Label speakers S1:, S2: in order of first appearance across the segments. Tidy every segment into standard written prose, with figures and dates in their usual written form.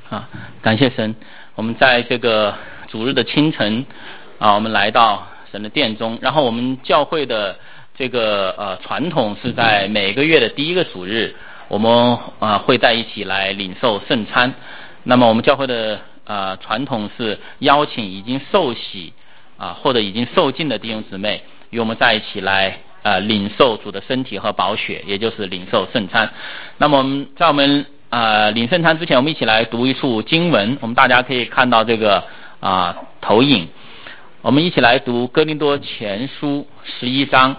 S1: 感谢神，我们在这个主日的清晨我们来到神的殿中，然后我们教会的这个传统是在每个月的第一个主日，我们会在一起来领受圣餐。那么我们教会的传统是邀请已经受洗或者已经受浸的弟兄姊妹与我们在一起来领受主的身体和宝血，也就是领受圣餐。那么在我们领圣餐之前，我们一起来读一处经文，我们大家可以看到这个投影，我们一起来读哥林多前书11章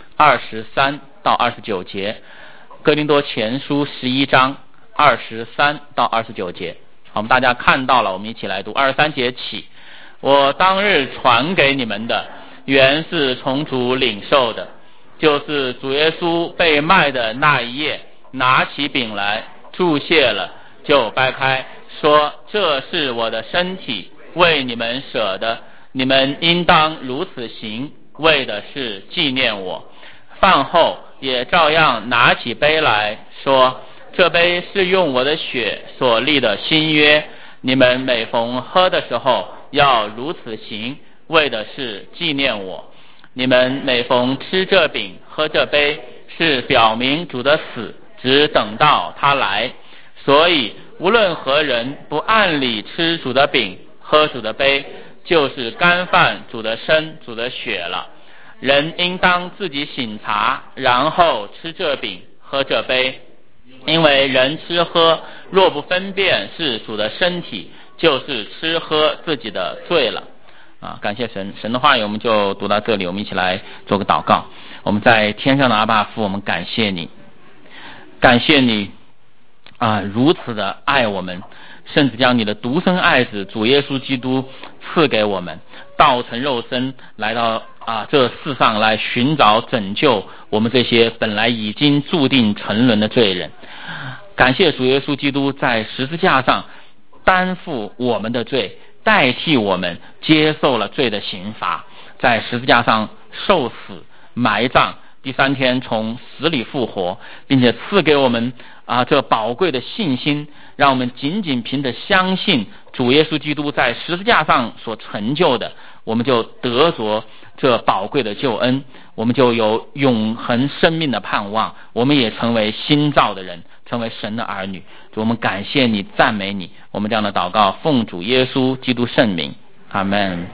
S1: 23到29节。哥林多前书11章23到29节，我们大家看到了，我们一起来读23节起。我当日传给你们的，原是从主领受的，就是主耶稣被卖的那一夜，拿起饼来，祝谢了，就掰开，说：这是我的身体，为你们舍的，你们应当如此行，为的是纪念我。饭后也照样拿起杯来，说：这杯是用我的血所立的新约，你们每逢喝的时候要如此行，为的是纪念我。你们每逢吃这饼喝这杯，是表明主的死，只等到他来。所以无论何人不按理吃主的饼喝主的杯，就是干犯主的身主的血了。人应当自己省察，然后吃这饼喝这杯。因为人吃喝若不分辨是主的身体，就是吃喝自己的罪了。感谢神，神的话语我们就读到这里，我们一起来做个祷告。我们在天上的阿爸父，我们感谢你，感谢你如此的爱我们，甚至将你的独生爱子主耶稣基督赐给我们，道成肉身来到这世上来寻找拯救我们这些本来已经注定沉沦的罪人。感谢主耶稣基督在十字架上担负我们的罪，代替我们接受了罪的刑罚，在十字架上受死埋葬，第三天从死里复活，并且赐给我们这宝贵的信心，让我们仅仅凭着相信主耶稣基督在十字架上所成就的，我们就得着这宝贵的救恩，我们就有永恒生命的盼望，我们也成为新造的人，成为神的儿女。主，我们感谢你，赞美你，我们这样的祷告奉主耶稣基督圣名，阿们。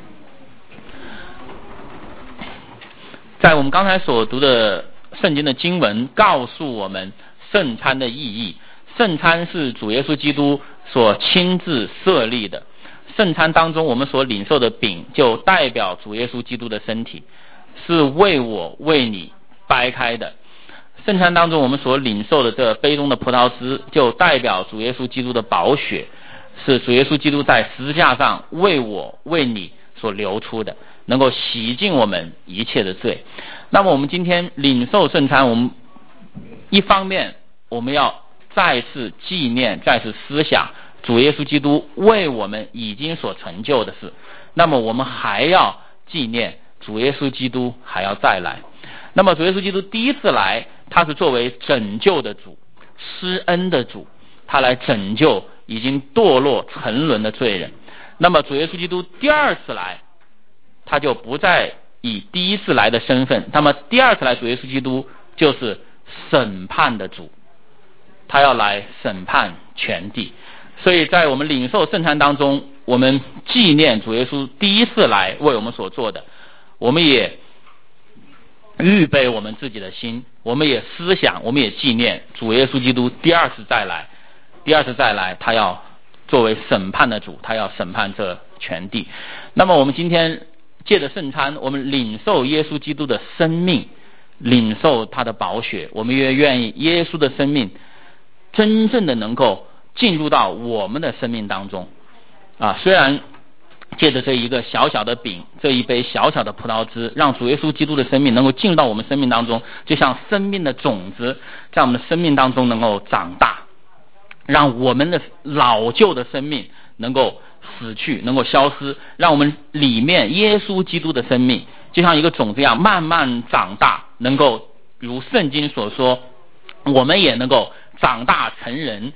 S1: 在我们刚才所读的圣经的经文告诉我们圣餐的意义，圣餐是主耶稣基督所亲自设立的，圣餐当中我们所领受的饼就代表主耶稣基督的身体，是为我为你掰开的。圣餐当中我们所领受的这杯中的葡萄汁就代表主耶稣基督的宝血，是主耶稣基督在十字架上为我为你所流出的，能够洗净我们一切的罪。那么我们今天领受圣餐，我们一方面我们要再次纪念，再次思想主耶稣基督为我们已经所成就的事，那么我们还要纪念主耶稣基督还要再来。那么主耶稣基督第一次来，他是作为拯救的主，施恩的主，他来拯救已经堕落沉沦的罪人。那么主耶稣基督第二次来，他就不再以第一次来的身份，那么第二次来主耶稣基督就是审判的主，他要来审判全地。所以在我们领受圣餐当中，我们纪念主耶稣第一次来为我们所做的，我们也预备我们自己的心，我们也思想，我们也纪念主耶稣基督第二次再来。第二次再来，他要作为审判的主，他要审判这全地。那么我们今天借着圣餐，我们领受耶稣基督的生命，领受他的宝血，我们也愿意耶稣的生命真正的能够进入到我们的生命当中虽然借着这一个小小的饼，这一杯小小的葡萄汁，让主耶稣基督的生命能够进入到我们生命当中，就像生命的种子在我们的生命当中能够长大，让我们的老旧的生命能够死去，能够消失，让我们里面耶稣基督的生命就像一个种子一样慢慢长大，能够如圣经所说，我们也能够长大成人，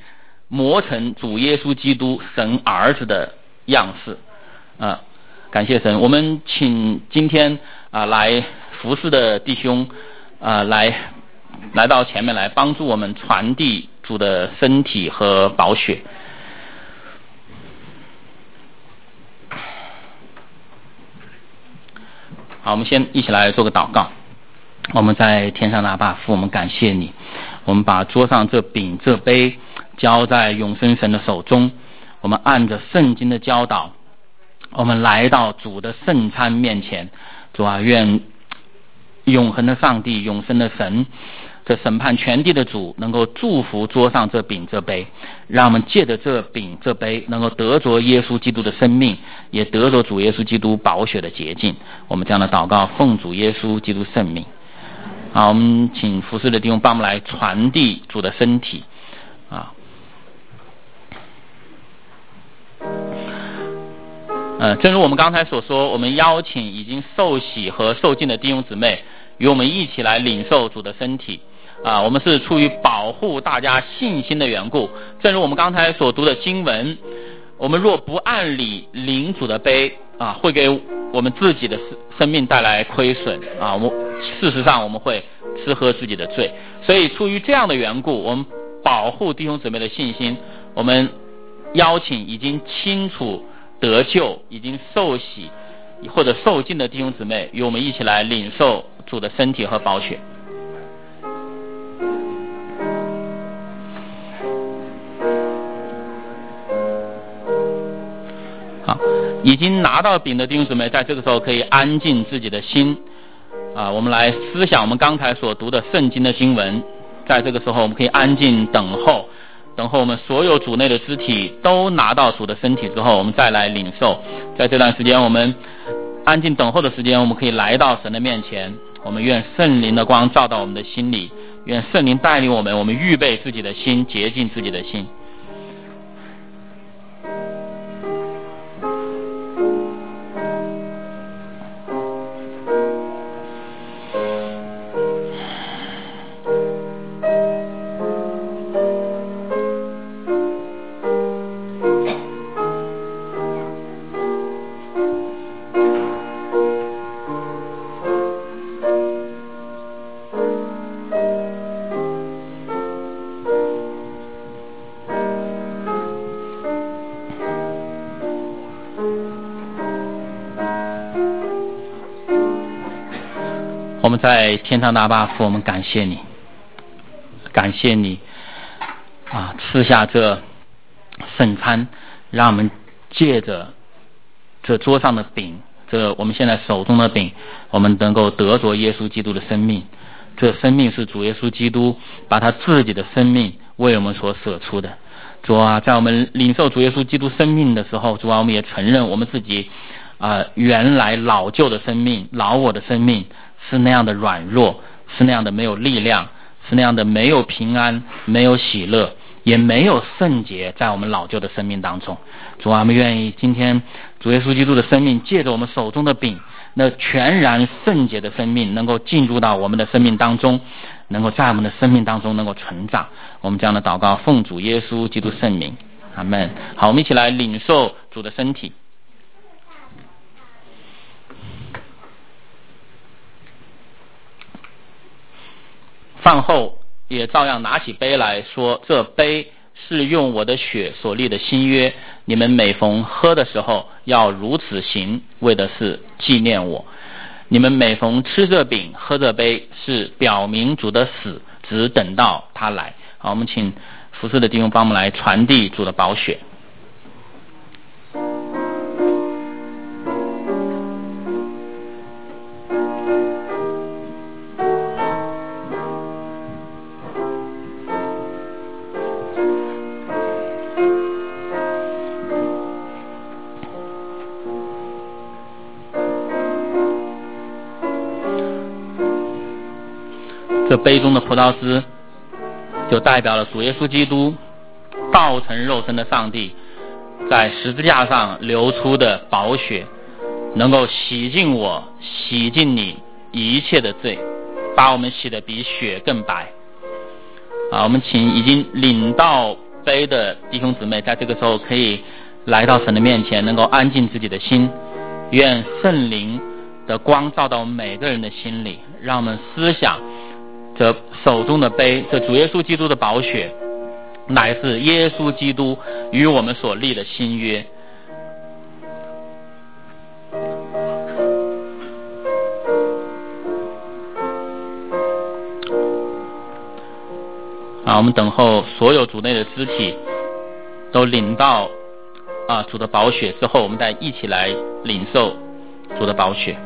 S1: 磨成主耶稣基督神儿子的样式。感谢神。我们请今天来服侍的弟兄来到前面来帮助我们传递主的身体和宝血。好，我们先一起来做个祷告。我们在天上的阿爸父，我们感谢你，我们把桌上这饼这杯交在永生神的手中，我们按着圣经的教导，我们来到主的圣餐面前。主啊，愿永恒的上帝，永生的神，这审判全地的主能够祝福桌上这饼这杯，让我们借着这饼这杯能够得着耶稣基督的生命，也得着主耶稣基督宝血的洁净。我们这样的祷告奉主耶稣基督圣名。好，我们请服侍的弟兄帮我们来传递主的身体。正如我们刚才所说，我们邀请已经受洗和受浸的弟兄姊妹与我们一起来领受主的身体。我们是出于保护大家信心的缘故。正如我们刚才所读的经文，我们若不按理领主的杯会给我们自己的生命带来亏损事实上我们会吃喝自己的罪。所以出于这样的缘故，我们保护弟兄姊妹的信心，我们邀请已经清楚得救、已经受洗或者受浸的弟兄姊妹与我们一起来领受主的身体和宝血。好，已经拿到饼的弟兄姊妹在这个时候可以安静自己的心。我们来思想我们刚才所读的圣经的经文。在这个时候我们可以安静等候我们所有主内的肢体都拿到主的身体之后，我们再来领受。在这段时间我们安静等候的时间，我们可以来到神的面前。我们愿圣灵的光照到我们的心里，愿圣灵带领我们预备自己的心，洁净自己的心。我们在天上的阿爸父，我们感谢你，赐下这圣餐，让我们借着这桌上的饼，这我们现在手中的饼，我们能够得着耶稣基督的生命。这生命是主耶稣基督把他自己的生命为我们所舍出的。主啊，在我们领受主耶稣基督生命的时候，主啊，我们也承认我们自己原来老旧的生命、老我的生命是那样的软弱，是那样的没有力量，是那样的没有平安，没有喜乐，也没有圣洁在我们老旧的生命当中。主啊，我们愿意今天主耶稣基督的生命借着我们手中的饼，那全然圣洁的生命能够进入到我们的生命当中，能够在我们的生命当中能够成长。我们这样的祷告奉主耶稣基督圣名，阿们。好，我们一起来领受主的身体。饭后也照样拿起杯来说，这杯是用我的血所立的新约，你们每逢喝的时候要如此行，为的是纪念我。你们每逢吃这饼喝这杯，是表明主的死，只等到他来。好，我们请服侍的弟兄帮我们来传递主的宝血。这杯中的葡萄汁就代表了主耶稣基督道成肉身的上帝在十字架上流出的宝血，能够洗净我，洗净你一切的罪，把我们洗得比雪更白。我们请已经领到杯的弟兄姊妹，在这个时候可以来到神的面前，能够安静自己的心，愿圣灵的光照到我们每个人的心里，让我们思想这手中的杯，这主耶稣基督的宝血，乃是耶稣基督与我们所立的新约。我们等候所有主内的肢体都领到主的宝血之后，我们再一起来领受主的宝血。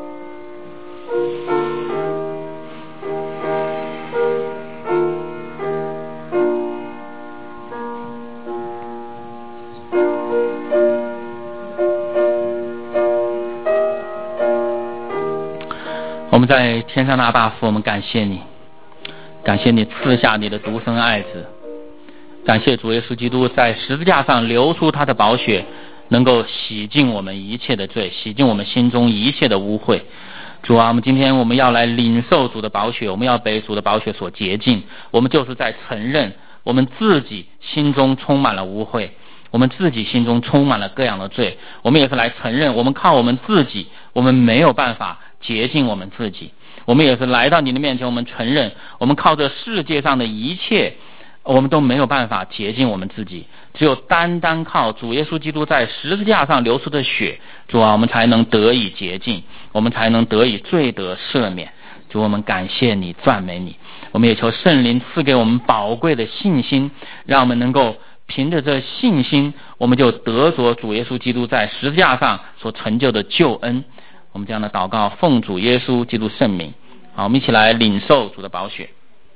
S1: 我们在天上的阿爸父，我们感谢你，感谢你赐下你的独生爱子，感谢主耶稣基督在十字架上流出他的宝血，能够洗净我们一切的罪，洗净我们心中一切的污秽。主啊，今天我们要来领受主的宝血，我们要被主的宝血所洁净。我们就是在承认我们自己心中充满了污秽，我们自己心中充满了各样的罪。我们也是来承认，我们靠我们自己，我们没有办法洁净我们自己。我们也是来到你的面前，我们承认我们靠着世界上的一切，我们都没有办法洁净我们自己，只有单单靠主耶稣基督在十字架上流出的血，主啊，我们才能得以洁净，我们才能得以罪得赦免。主，我们感谢你，赞美你。我们也求圣灵赐给我们宝贵的信心，让我们能够凭着这信心，我们就得着主耶稣基督在十字架上所成就的救恩。我们这样的祷告，奉主耶稣基督圣名。好，我们一起来领受主的宝血。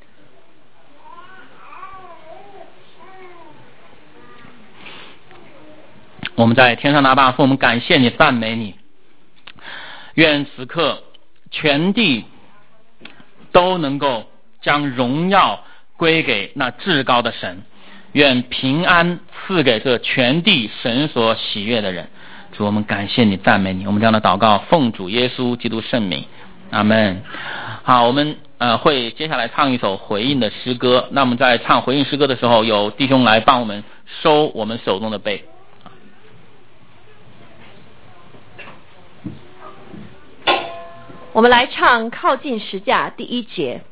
S1: 我们在天上的阿爸父，我们感谢你，赞美你。愿此刻全地都能够将荣耀归给那至高的神，愿平安赐给这全地神所喜悦的人。主，我们感谢你，赞美你。我们这样的祷告，奉主耶稣基督圣名，阿们。好，我们会接下来唱一首回应的诗歌。那我们在唱回应诗歌的时候，有弟兄来帮我们收我们手中的杯。
S2: 我们来唱靠近十架第一节。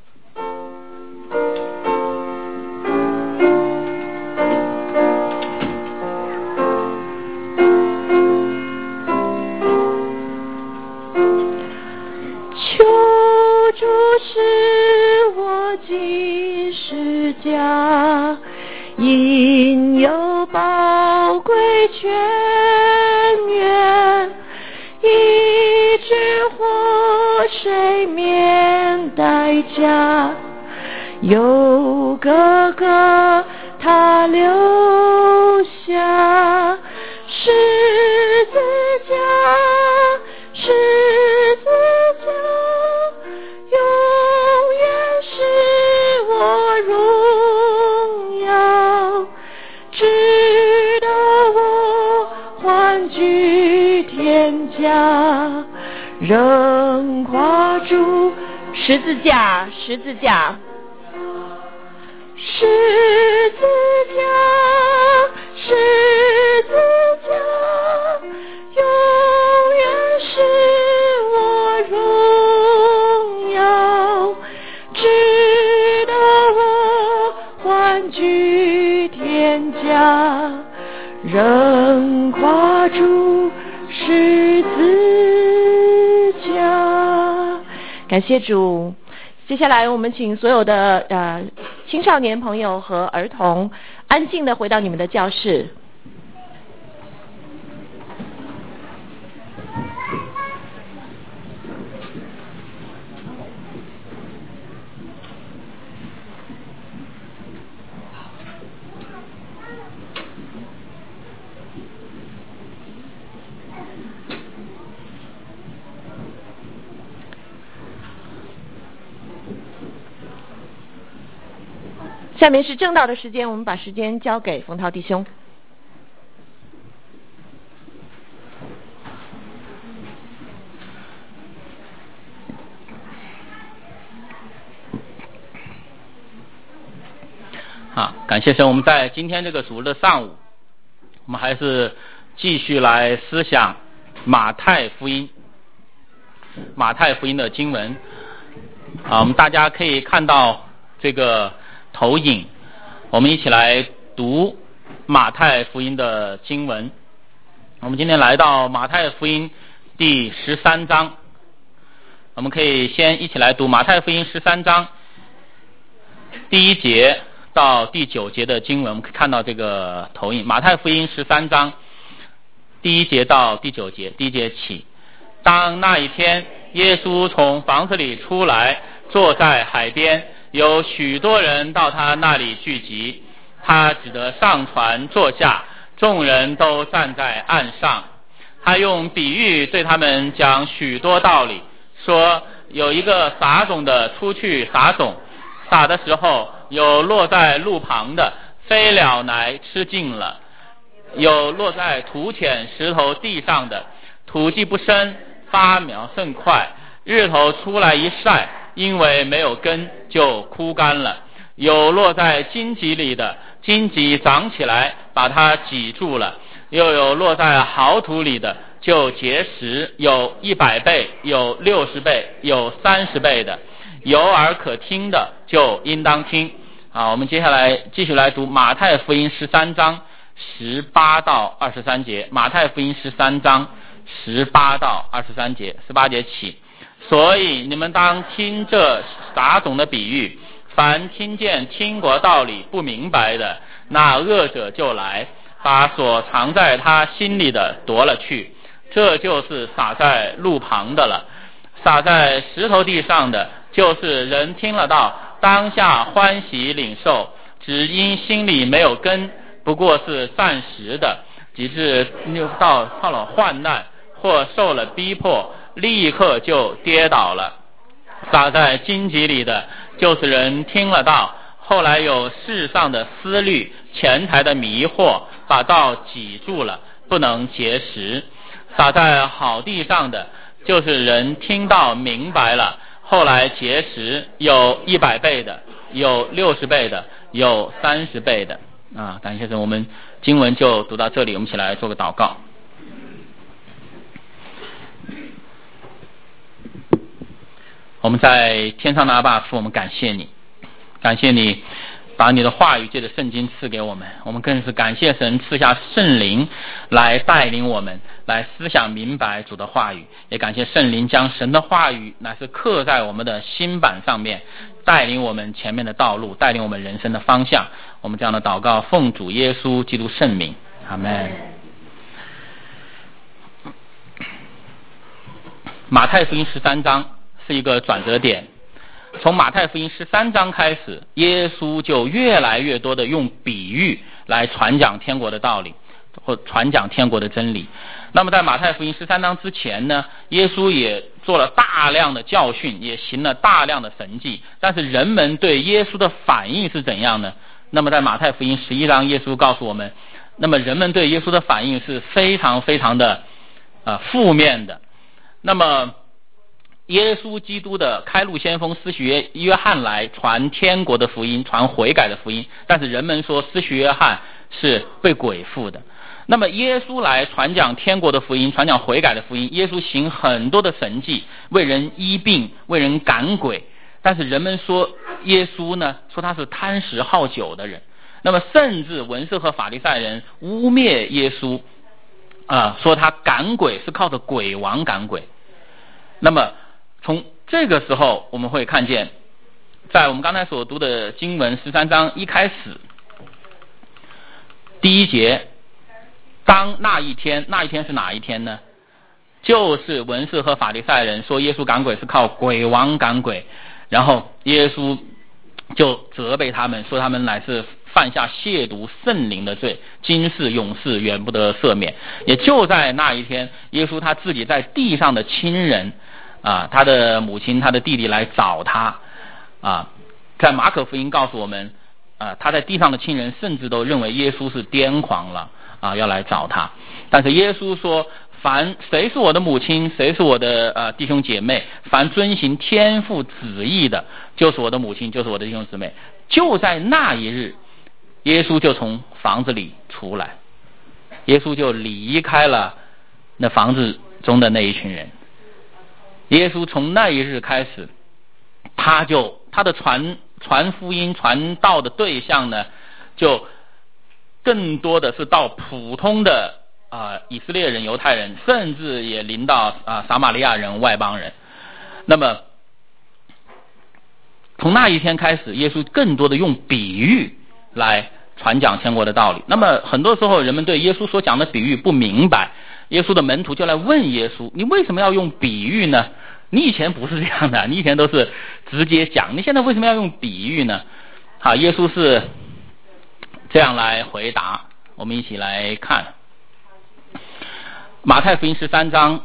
S2: 求主使我进十架，因有宝贵泉源，医治活水免代价。有哥哥他留下十字架，十字架永远是我荣耀，直到我欢聚天家，仍跨住十字架，十字架，十字架，十字架永远是我荣耀，直到我欢聚天家，仍跨住十字架。感谢主。接下来我们请所有的青少年朋友和儿童安静地回到你们的教室。下面是正道的时间，我们把时间交给冯涛弟兄。
S1: 好，感谢神。我们在今天这个主日的上午，我们还是继续来思想马太福音的经文。我们大家可以看到这个投影，我们一起来读马太福音的经文。我们今天来到马太福音第13章，我们可以先一起来读马太福音13章第1节到第9节的经文。我们可以看到这个投影，马太福音13章第1节到第9节。第1节起，当那一天，耶稣从房子里出来，坐在海边，有许多人到他那里聚集，他只得上船坐下，众人都站在岸上。他用比喻对他们讲许多道理，说有一个撒种的出去撒种，撒的时候，有落在路旁的，飞鸟来吃尽了；有落在土浅石头地上的，土既不深，发苗甚快，日头出来一晒，因为没有根，就枯干了；有落在荆棘里的，荆棘长起来，把它挤住了；又有落在好土里的，就结实，有100倍，有60倍，有30倍的。有耳可听的，就应当听。我们接下来继续来读马太福音13章18到23节。马太福音13章18到23节，18节起。所以你们当听这撒种的比喻，凡听见天国道理不明白的，那恶者就来，把所藏在他心里的夺了去。这就是撒在路旁的了。撒在石头地上的，就是人听了道，当下欢喜领受，只因心里没有根，不过是暂时的，及至到了患难或受了逼迫，立刻就跌倒了。撒在荆棘里的，就是人听了道，后来有世上的思虑、钱财的迷惑，把道挤住了，不能结实。撒在好地上的，就是人听到明白了，后来结实，有100倍的，有60倍的，有30倍的。感谢神，我们经文就读到这里，我们一起来做个祷告。我们在天上的阿爸父，我们感谢你，感谢你把你的话语借着圣经赐给我们，我们更是感谢神赐下圣灵来带领我们，来思想明白主的话语，也感谢圣灵将神的话语乃是刻在我们的心板上面，带领我们前面的道路，带领我们人生的方向。我们这样的祷告奉主耶稣基督圣名，阿们。马太福音13章是一个转折点，从马太福音13章开始，耶稣就越来越多的用比喻来传讲天国的道理，或传讲天国的真理。那么在马太福音13章之前呢，耶稣也做了大量的教训，也行了大量的神迹，但是人们对耶稣的反应是怎样呢？那么在马太福音11章，耶稣告诉我们，那么人们对耶稣的反应是非常非常的负面的。那么耶稣基督的开路先锋施洗约翰来传天国的福音，传悔改的福音，但是人们说施洗约翰是被鬼附的。那么耶稣来传讲天国的福音，传讲悔改的福音，耶稣行很多的神迹，为人医病，为人赶鬼，但是人们说耶稣呢，说他是贪食好酒的人。那么甚至文士和法利赛人污蔑耶稣说他赶鬼是靠着鬼王赶鬼。那么从这个时候我们会看见，在我们刚才所读的经文13章一开始第1节，当那一天，那一天是哪一天呢？就是文士和法利赛人说耶稣赶鬼是靠鬼王赶鬼，然后耶稣就责备他们，说他们乃是犯下亵渎圣灵的罪，今世永世远不得赦免。也就在那一天，耶稣他自己在地上的亲人他的母亲他的弟弟来找他在马可福音告诉我们他在地上的亲人甚至都认为耶稣是癫狂了要来找他。但是耶稣说，凡谁是我的母亲，谁是我的弟兄姐妹，凡遵行天父旨意的，就是我的母亲，就是我的弟兄姊妹。就在那一日， 耶稣就从房子里出来，耶稣就离开了那房子中的那一群人。耶稣从那一日开始，他的传福音传道的对象呢，就更多的是到普通的以色列人、犹太人，甚至也临到撒玛利亚人、外邦人。那么从那一天开始，耶稣更多的用比喻来传讲天国的道理。那么很多时候人们对耶稣所讲的比喻不明白，耶稣的门徒就来问耶稣，你为什么要用比喻呢？你以前不是这样的，你以前都是直接讲，你现在为什么要用比喻呢？好，耶稣是这样来回答，我们一起来看马太福音13章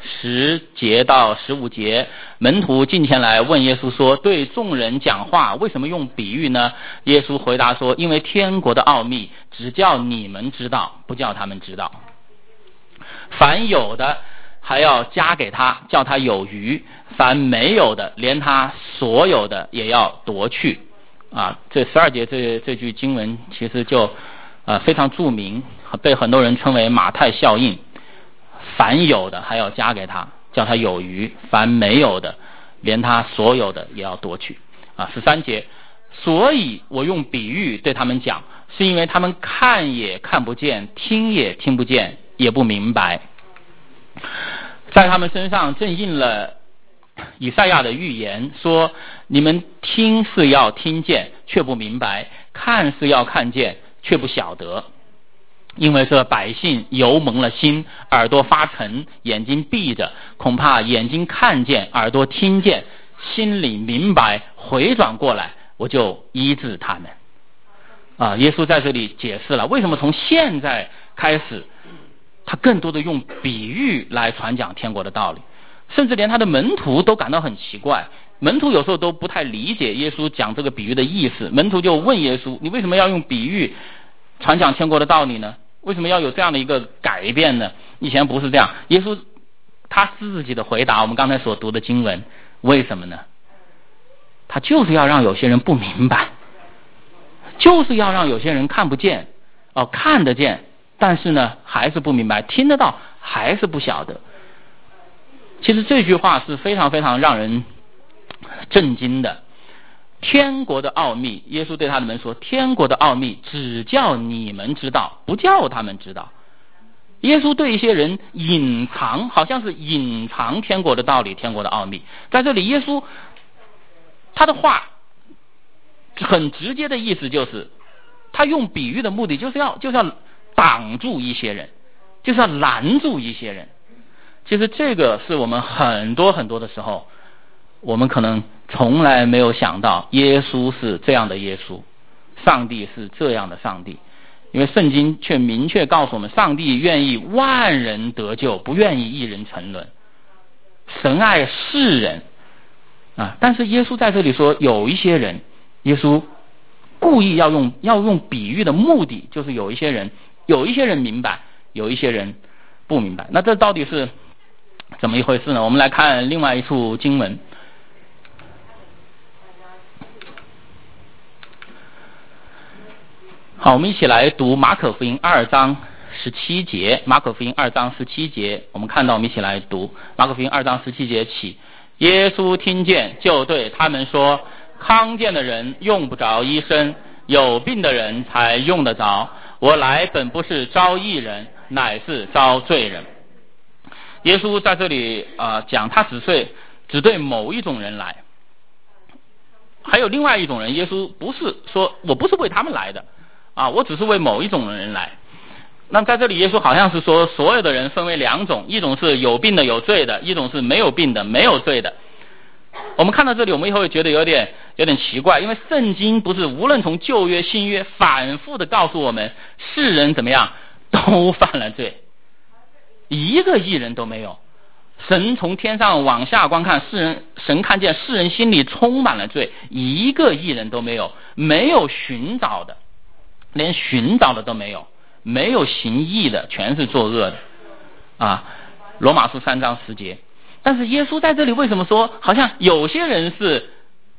S1: 10节到15节，门徒近前来问耶稣说，对众人讲话为什么用比喻呢？耶稣回答说，因为天国的奥秘只叫你们知道，不叫他们知道。凡有的还要加给他，叫他有余；凡没有的，连他所有的也要夺去。这12节这句经文其实就非常著名，被很多人称为马太效应。凡有的还要加给他，叫他有余；凡没有的，连他所有的也要夺去。13节，所以我用比喻对他们讲，是因为他们看也看不见，听也听不见，也不明白。在他们身上正应了以赛亚的预言，说你们听是要听见，却不明白；看是要看见，却不晓得。因为这百姓油蒙了心，耳朵发沉，眼睛闭着，恐怕眼睛看见，耳朵听见，心里明白，回转过来，我就医治他们。耶稣在这里解释了为什么从现在开始他更多的用比喻来传讲天国的道理，甚至连他的门徒都感到很奇怪。门徒有时候都不太理解耶稣讲这个比喻的意思，门徒就问耶稣，你为什么要用比喻传讲天国的道理呢？为什么要有这样的一个改变呢？以前不是这样。耶稣他自己的回答，我们刚才所读的经文，为什么呢？他就是要让有些人不明白，就是要让有些人看不见，看得见，但是呢还是不明白，听得到还是不晓得。其实这句话是非常非常让人震惊的。天国的奥秘，耶稣对他们说，天国的奥秘只叫你们知道，不叫他们知道。耶稣对一些人隐藏，好像是隐藏天国的道理，天国的奥秘。在这里耶稣他的话很直接的意思就是，他用比喻的目的就是要挡住一些人，就是要拦住一些人。其实这个是我们很多很多的时候，我们可能从来没有想到耶稣是这样的耶稣，上帝是这样的上帝。因为圣经却明确告诉我们，上帝愿意万人得救，不愿意一人沉沦。神爱世人但是耶稣在这里说，有一些人，耶稣故意要用比喻的目的，就是有一些人明白，有一些人不明白。那这到底是怎么一回事呢？我们来看另外一处经文。好，我们一起来读马可福音2章17节。马可福音2章17节，我们看到，我们一起来读马可福音2章17节起。耶稣听见，就对他们说，康健的人用不着医生，有病的人才用得着。我来本不是招义人，乃是招罪人。耶稣在这里讲，他只对某一种人来，还有另外一种人，耶稣不是说我不是为他们来的我只是为某一种人来。那在这里耶稣好像是说，所有的人分为两种，一种是有病的有罪的，一种是没有病的没有罪的。我们看到这里，我们以后会觉得有点奇怪，因为圣经不是无论从旧约新约反复的告诉我们，世人怎么样都犯了罪，一个义人都没有。神从天上往下观看，神看见世人心里充满了罪，一个义人都没有，没有寻找的，连寻找的都没有，没有行义的，全是作恶的罗马书3章10节。但是耶稣在这里为什么说好像有些人是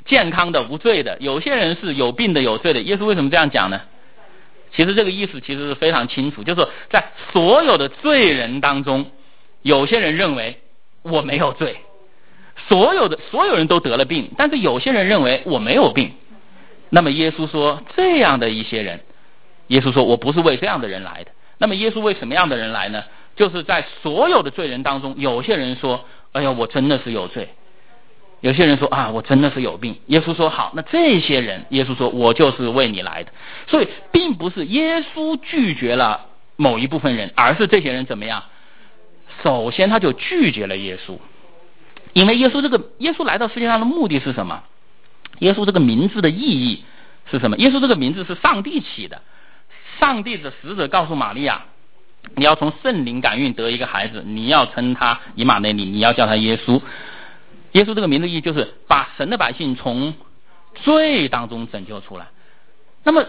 S1: 健康的、无罪的，有些人是有病的、有罪的。耶稣为什么这样讲呢？其实这个意思其实是非常清楚，就是说在所有的罪人当中，有些人认为我没有罪，所有人都得了病，但是有些人认为我没有病。那么耶稣说这样的一些人，耶稣说我不是为这样的人来的。那么耶稣为什么样的人来呢？就是在所有的罪人当中，有些人说哎呀我真的是有罪，有些人说啊我真的是有病。耶稣说好，那这些人耶稣说我就是为你来的。所以并不是耶稣拒绝了某一部分人，而是这些人怎么样，首先他就拒绝了耶稣。因为耶稣来到世界上的目的是什么？耶稣这个名字的意义是什么？耶稣这个名字是上帝起的，上帝的使者告诉玛利亚，你要从圣灵感孕得一个孩子，你要称他以马内利，你要叫他耶稣。耶稣这个名字的意义就是把神的百姓从罪当中拯救出来。那么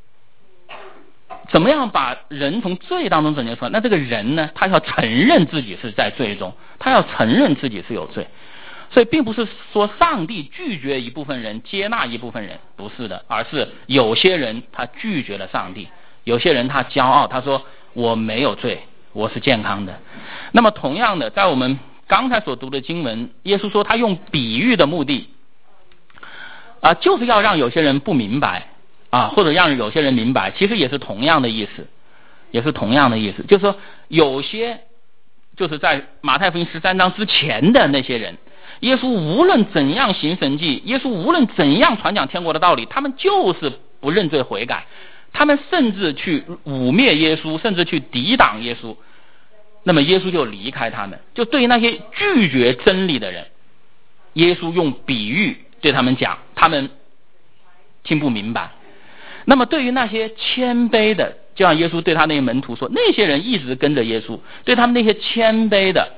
S1: 怎么样把人从罪当中拯救出来？那这个人呢，他要承认自己是在罪中，他要承认自己是有罪。所以并不是说上帝拒绝一部分人，接纳一部分人，不是的，而是有些人他拒绝了上帝，有些人他骄傲，他说我没有罪，我是健康的。那么同样的，在我们刚才所读的经文，耶稣说他用比喻的目的就是要让有些人不明白或者让有些人明白，其实也是同样的意思，就是说有些就是在马太福音13章之前的那些人，耶稣无论怎样行神迹，耶稣无论怎样传讲天国的道理，他们就是不认罪悔改，他们甚至去污蔑耶稣，甚至去抵挡耶稣。那么耶稣就离开他们。就对于那些拒绝真理的人，耶稣用比喻对他们讲，他们听不明白。那么对于那些谦卑的，就像耶稣对他那些门徒说，那些人一直跟着耶稣，对他们那些谦卑的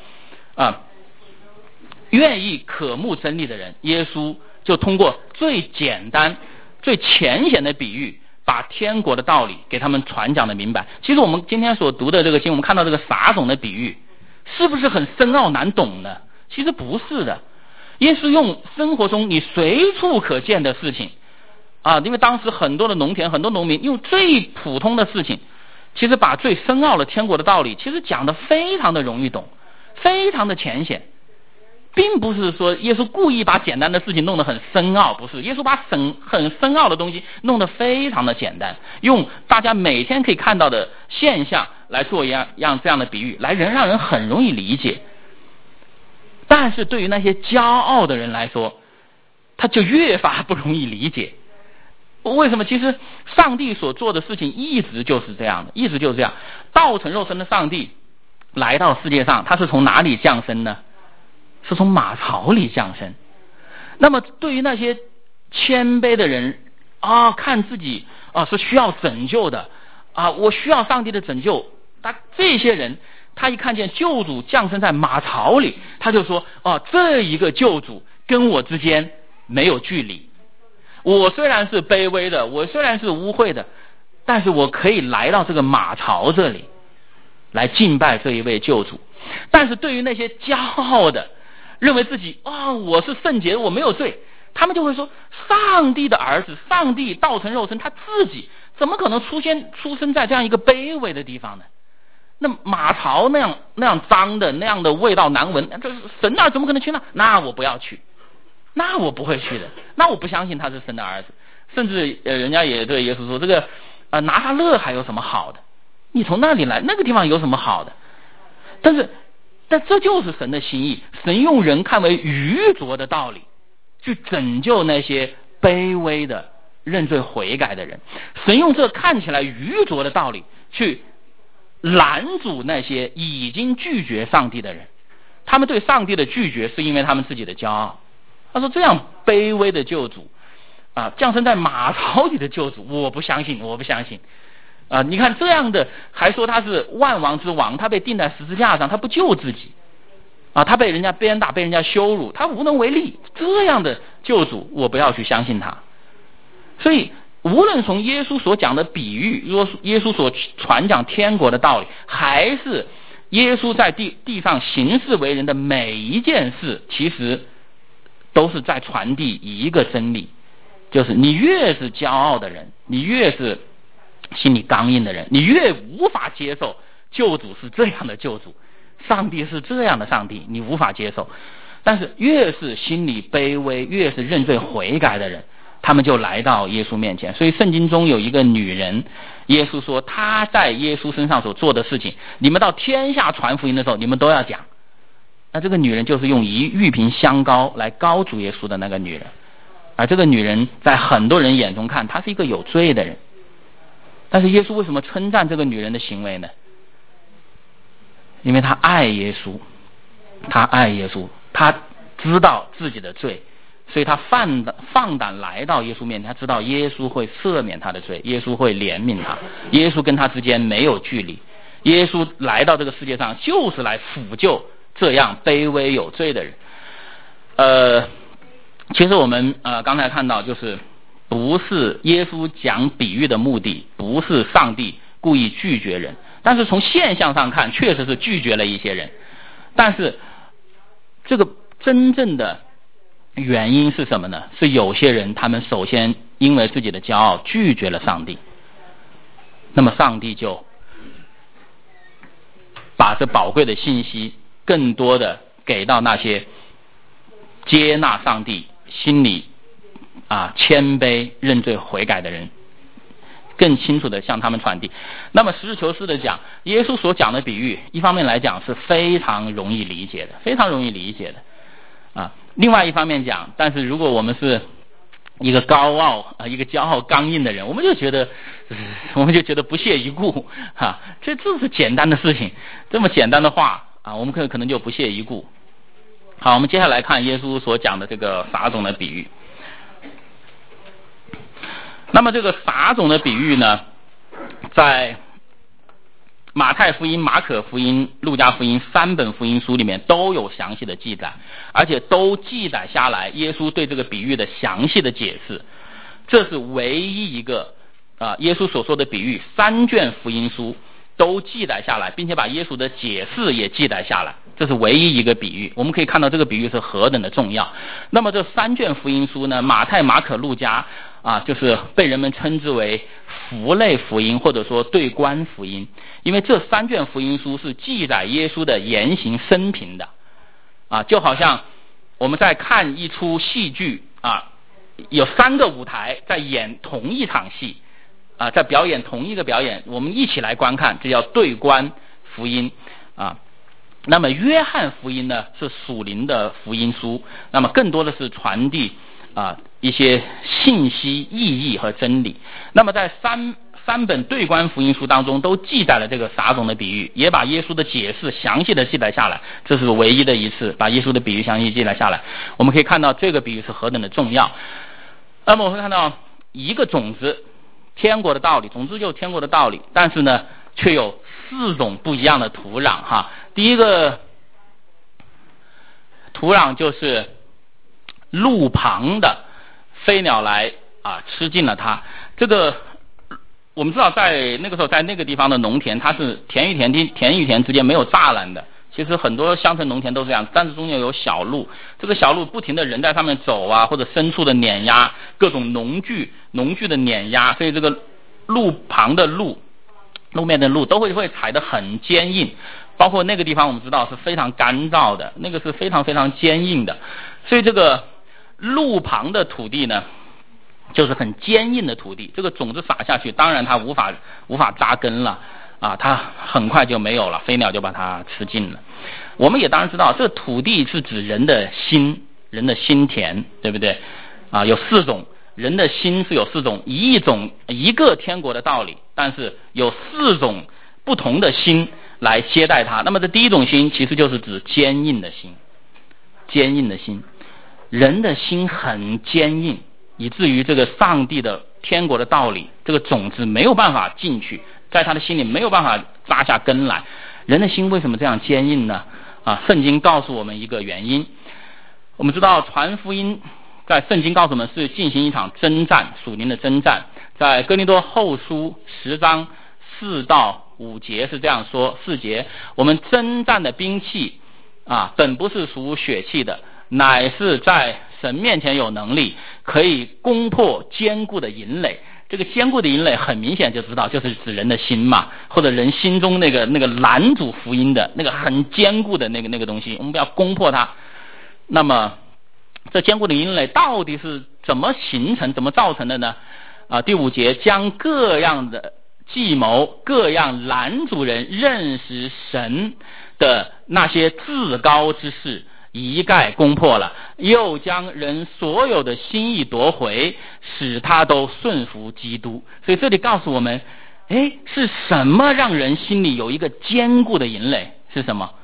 S1: 愿意渴慕真理的人，耶稣就通过最简单最浅显的比喻，把天国的道理给他们传讲的明白。其实我们今天所读的这个经，我们看到这个撒种的比喻，是不是很深奥难懂呢？其实不是的。耶稣用生活中你随处可见的事情因为当时很多的农田，很多农民用最普通的事情，其实把最深奥的天国的道理其实讲得非常的容易懂，非常的浅显。并不是说耶稣故意把简单的事情弄得很深奥，不是，耶稣把很深奥的东西弄得非常的简单，用大家每天可以看到的现象来做一样这样的比喻，来让人很容易理解。但是对于那些骄傲的人来说，他就越发不容易理解。为什么？其实上帝所做的事情一直就是这样的，一直就是这样。道成肉身的上帝来到世界上，他是从哪里降生呢？是从马槽里降生。那么对于那些谦卑的人看自己是需要拯救的我需要上帝的拯救，这些人他一看见救主降生在马槽里，他就说这一个救主跟我之间没有距离，我虽然是卑微的，我虽然是污秽的，但是我可以来到这个马槽这里来敬拜这一位救主。但是对于那些骄傲的，认为自己我是圣洁，我没有罪，他们就会说上帝的儿子，上帝道成肉身，他自己怎么可能出生在这样一个卑微的地方呢？那马槽那样脏的，那样的味道难闻，这神的儿子怎么可能去呢？那我不要去，那我不会去的，那我不相信他是神的儿子。甚至人家也对耶稣说，这个拿撒勒还有什么好的？你从那里来，那个地方有什么好的？但这就是神的心意，神用人看为愚拙的道理去拯救那些卑微的认罪悔改的人，神用这看起来愚拙的道理去拦阻那些已经拒绝上帝的人。他们对上帝的拒绝是因为他们自己的骄傲。他说这样卑微的救主降生在马槽里的救主，我不相信。你看这样的还说他是万王之王，他被钉在十字架上，他不救自己他被人家鞭打，被人家羞辱，他无能为力，这样的救主我不要去相信他。所以无论从耶稣所讲的比喻，如果耶稣所传讲天国的道理，还是耶稣在地上行事为人的每一件事，其实都是在传递一个真理，就是你越是骄傲的人，你越是心里刚硬的人，你越无法接受救主是这样的救主，上帝是这样的上帝，你无法接受。但是越是心里卑微，越是认罪悔改的人，他们就来到耶稣面前。所以圣经中有一个女人，耶稣说她在耶稣身上所做的事情，你们到天下传福音的时候，你们都要讲。那这个女人就是用玉瓶香膏来膏主耶稣的那个女人，而这个女人在很多人眼中看，她是一个有罪的人。但是耶稣为什么称赞这个女人的行为呢？因为她爱耶稣，她爱耶稣，她知道自己的罪，所以她放胆来到耶稣面前。她知道耶稣会赦免她的罪，耶稣会怜悯她，耶稣跟她之间没有距离，耶稣来到这个世界上就是来抚救这样卑微有罪的人。其实我们刚才看到，就是不是耶稣讲比喻的目的不是上帝故意拒绝人，但是从现象上看确实是拒绝了一些人，但是这个真正的原因是什么呢？是有些人他们首先因为自己的骄傲拒绝了上帝，那么上帝就把这宝贵的信息更多的给到那些接纳上帝心里谦卑认罪悔改的人，更清楚的向他们传递。那么实事求是的讲，耶稣所讲的比喻一方面来讲是非常容易理解的，非常容易理解的另外一方面讲，但是如果我们是一个高傲一个骄傲刚硬的人，我们就觉得不屑一顾这是简单的事情，这么简单的话我们可能就不屑一顾。好，我们接下来看耶稣所讲的这个撒种的比喻。那么这个撒种的比喻呢，在马太福音、马可福音、路加福音3本福音书里面都有详细的记载，而且都记载下来耶稣对这个比喻的详细的解释。这是唯一一个耶稣所说的比喻3卷福音书都记载下来，并且把耶稣的解释也记载下来，这是唯一一个比喻。我们可以看到这个比喻是何等的重要。那么这3卷福音书呢，马太、马可、路加就是被人们称之为福类福音，或者说对观福音，因为这3卷福音书是记载耶稣的言行生平的就好像我们在看一出戏剧有3个舞台在演同一场戏在表演同一个表演，我们一起来观看，这叫对观福音那么约翰福音呢是属灵的福音书，那么更多的是传递一些信息意义和真理。那么在三本对观福音书当中都记载了这个撒种的比喻，也把耶稣的解释详细的记载下来，这是唯一的一次把耶稣的比喻详细记载下来。我们可以看到这个比喻是何等的重要。那么我们看到一个种子，天国的道理，种子就是天国的道理，但是呢却有4种不一样的土壤第一个土壤就是路旁的飞鸟来吃尽了它。这个我们知道在那个时候在那个地方的农田，它是田与田之间没有栅栏的，其实很多乡村农田都是这样，但是中间有小路，这个小路不停的人在上面走或者牲畜的碾压，各种农具的碾压，所以这个路旁的路面的路都会踩得很坚硬，包括那个地方我们知道是非常干燥的，那个是非常非常坚硬的，所以这个路旁的土地呢就是很坚硬的土地，这个种子撒下去当然它无法扎根了它很快就没有了，飞鸟就把它吃尽了。我们也当然知道这个土地是指人的心田，对不对有4种，人的心是有4种，一个天国的道理，但是有4种不同的心来接待它。那么这第一种心其实就是指坚硬的心，人的心很坚硬，以至于这个上帝的天国的道理这个种子没有办法进去，在他的心里没有办法扎下根来。人的心为什么这样坚硬呢圣经告诉我们一个原因。我们知道传福音在圣经告诉我们是进行一场征战，属灵的征战。在哥林多后书10章4到5节是这样说，4节，我们征战的兵器本不是属血气的，乃是在神面前有能力，可以攻破坚固的营垒。这个坚固的营垒很明显就知道，就是指人的心嘛，或者人心中那个拦阻福音的那个很坚固的那个东西，我们不要攻破它。那么这坚固的营垒到底是怎么形成、怎么造成的呢？第5节，将各样的计谋、各样拦阻人认识神的那些至高之事一概攻破了，又将人所有的心意夺回，使他都顺服基督。所以这里告诉我们，是什么让人心里有一个坚固的营垒？是什么？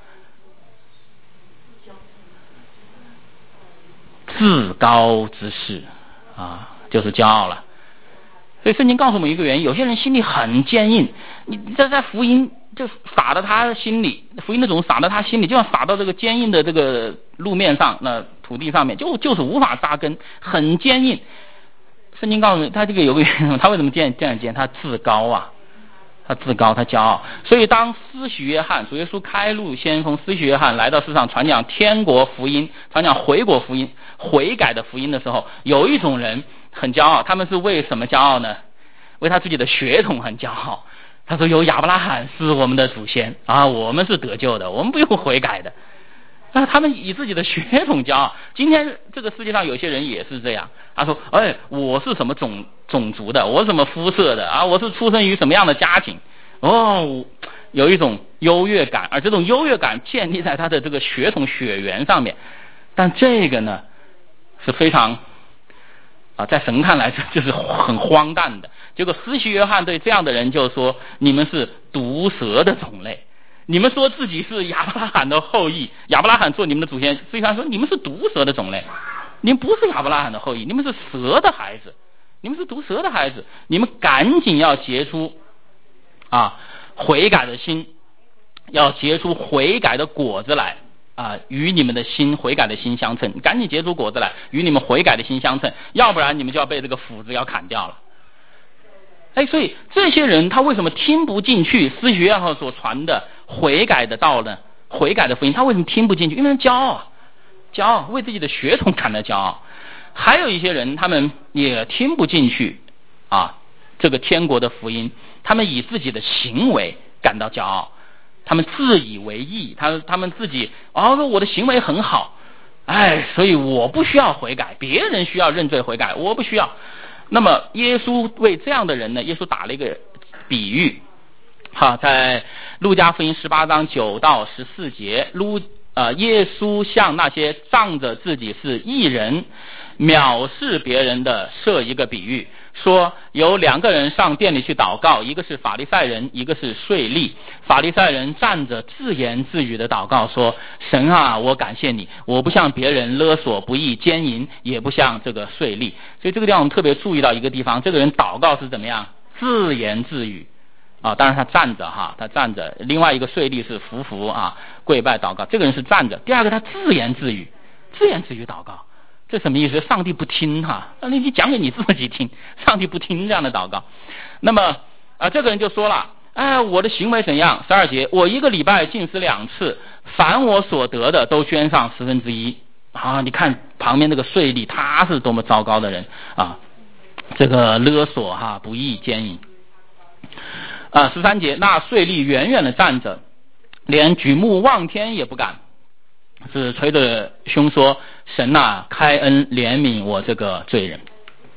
S1: 至高之事就是骄傲了。所以圣经告诉我们一个原因，有些人心里很坚硬，你在福音就撒到他心里，福音的种撒到他心里，就像撒到这个坚硬的这个路面上，那土地上面就是无法扎根，很坚硬。圣经告诉我们，他这个有个原因，他为什么这样坚？他自高他自高，他骄傲。所以当施洗约翰，主耶稣开路先锋施洗约翰来到世上传讲天国福音，传讲回国福音、悔改的福音的时候，有一种人很骄傲，他们是为什么骄傲呢？为他自己的血统很骄傲。他说有亚伯拉罕是我们的祖先我们是得救的，我们不用悔改的。他们以自己的血统骄傲。今天这个世界上有些人也是这样，他说我是什么种族的，我是什么肤色的我是出生于什么样的家庭有一种优越感，而这种优越感建立在他的这个血统血缘上面。但这个呢是非常在神看来这是很荒诞的。结果施洗约翰对这样的人就说，你们是毒蛇的种类，你们说自己是亚伯拉罕的后裔，亚伯拉罕做你们的祖先，施洗约翰说你们是毒蛇的种类，你们不是亚伯拉罕的后裔，你们是蛇的孩子，你们是毒蛇的孩子，你们赶紧要结出悔改的心，要结出悔改的果子来与你们的心悔改的心相称，赶紧结出果子来，与你们悔改的心相称，要不然你们就要被这个斧子要砍掉了。所以这些人他为什么听不进去施洗约翰所传的悔改的道呢？悔改的福音他为什么听不进去？因为骄傲，为自己的血统感到骄傲。还有一些人他们也听不进去这个天国的福音，他们以自己的行为感到骄傲，他们自以为义，他们自己说我的行为很好，所以我不需要悔改，别人需要认罪悔改，我不需要。那么耶稣为这样的人呢，耶稣打了一个比喻在路加福音18章9到14节，耶稣向那些仗着自己是义人藐视别人的设一个比喻，说有2个人上殿里去祷告，一个是法利赛人，一个是税吏。法利赛人站着自言自语的祷告说，神我感谢你，我不像别人勒索不义奸淫，也不像这个税吏。所以这个地方我们特别注意到一个地方，这个人祷告是怎么样？自言自语当然他站着另外一个税吏是服跪拜祷告，这个人是站着。第二个他自言自语祷告，这什么意思？上帝不听你讲给你自己听，上帝不听这样的祷告。那么这个人就说了，我的行为怎样？12节，我1个礼拜禁食2次，凡我所得的都捐上1/10。你看旁边这个税吏他是多么糟糕的人这个勒索不义奸淫。13节，那税吏远远的站着，连举目望天也不敢，是捶着胸说，神开恩怜悯我这个罪人。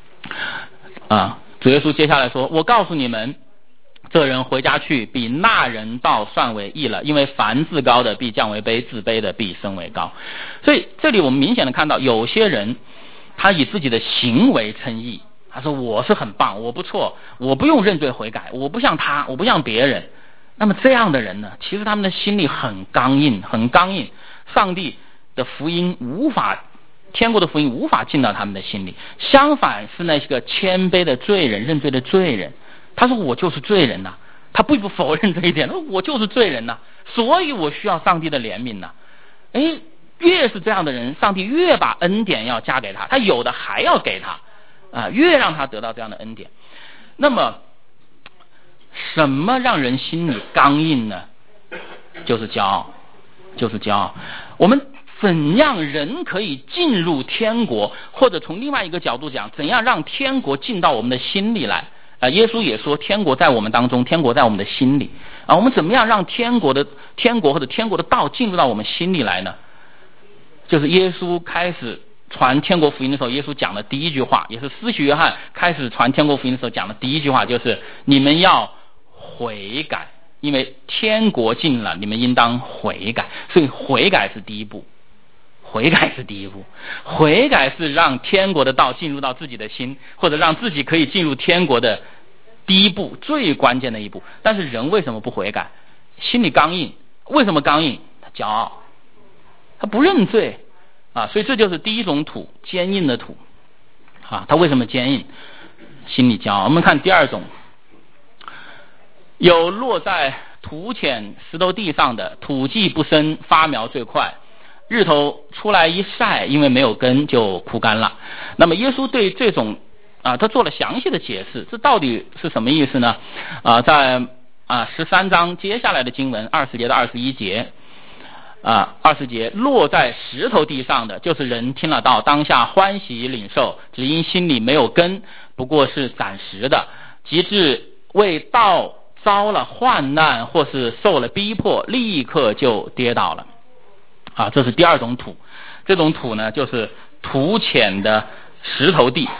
S1: 主耶稣接下来说，我告诉你们，这人回家去比那人倒算为义了，因为凡自高的必降为卑，自卑的必升为高。所以这里我们明显的看到，有些人他以自己的行为称义，他说我是很棒，我不错，我不用认罪悔改，我不像他，我不像别人。那么这样的人呢，其实他们的心里很刚硬，上帝的福音天国的福音无法进到他们的心里。相反是那些个谦卑的罪人，认罪的罪人，他说我就是罪人他不否认这一点，我就是罪人所以我需要上帝的怜悯越是这样的人，上帝越把恩典要加给他，他有的还要给他越让他得到这样的恩典。那么什么让人心里刚硬呢？就是骄傲。我们怎样人可以进入天国，或者从另外一个角度讲，怎样让天国进到我们的心里来。耶稣也说天国在我们当中，天国在我们的心里。我们怎么样让天国或者天国的道进入到我们心里来呢？就是耶稣开始传天国福音的时候，耶稣讲的第一句话，也是施洗约翰开始传天国福音的时候讲的第一句话，就是你们要悔改，因为天国近了，你们应当悔改。所以悔改是第一步，悔改是第一步，悔改是让天国的道进入到自己的心，或者让自己可以进入天国的第一步，最关键的一步。但是人为什么不悔改？心里刚硬。为什么刚硬？他骄傲，他不认罪所以这就是第一种土，坚硬的土他为什么坚硬？心里骄傲。我们看第二种，有落在土浅石头地上的，土气不深，发苗最快，日头出来一晒，因为没有根就枯干了。那么耶稣对这种他做了详细的解释，这到底是什么意思呢？在13章接下来的经文20节到21节，20节，落在石头地上的，就是人听了道，当下欢喜领受，只因心里没有根，不过是暂时的，及至为道遭了患难，或是受了逼迫，立刻就跌倒了。这是第二种土。这种土呢，就是土浅的石头地。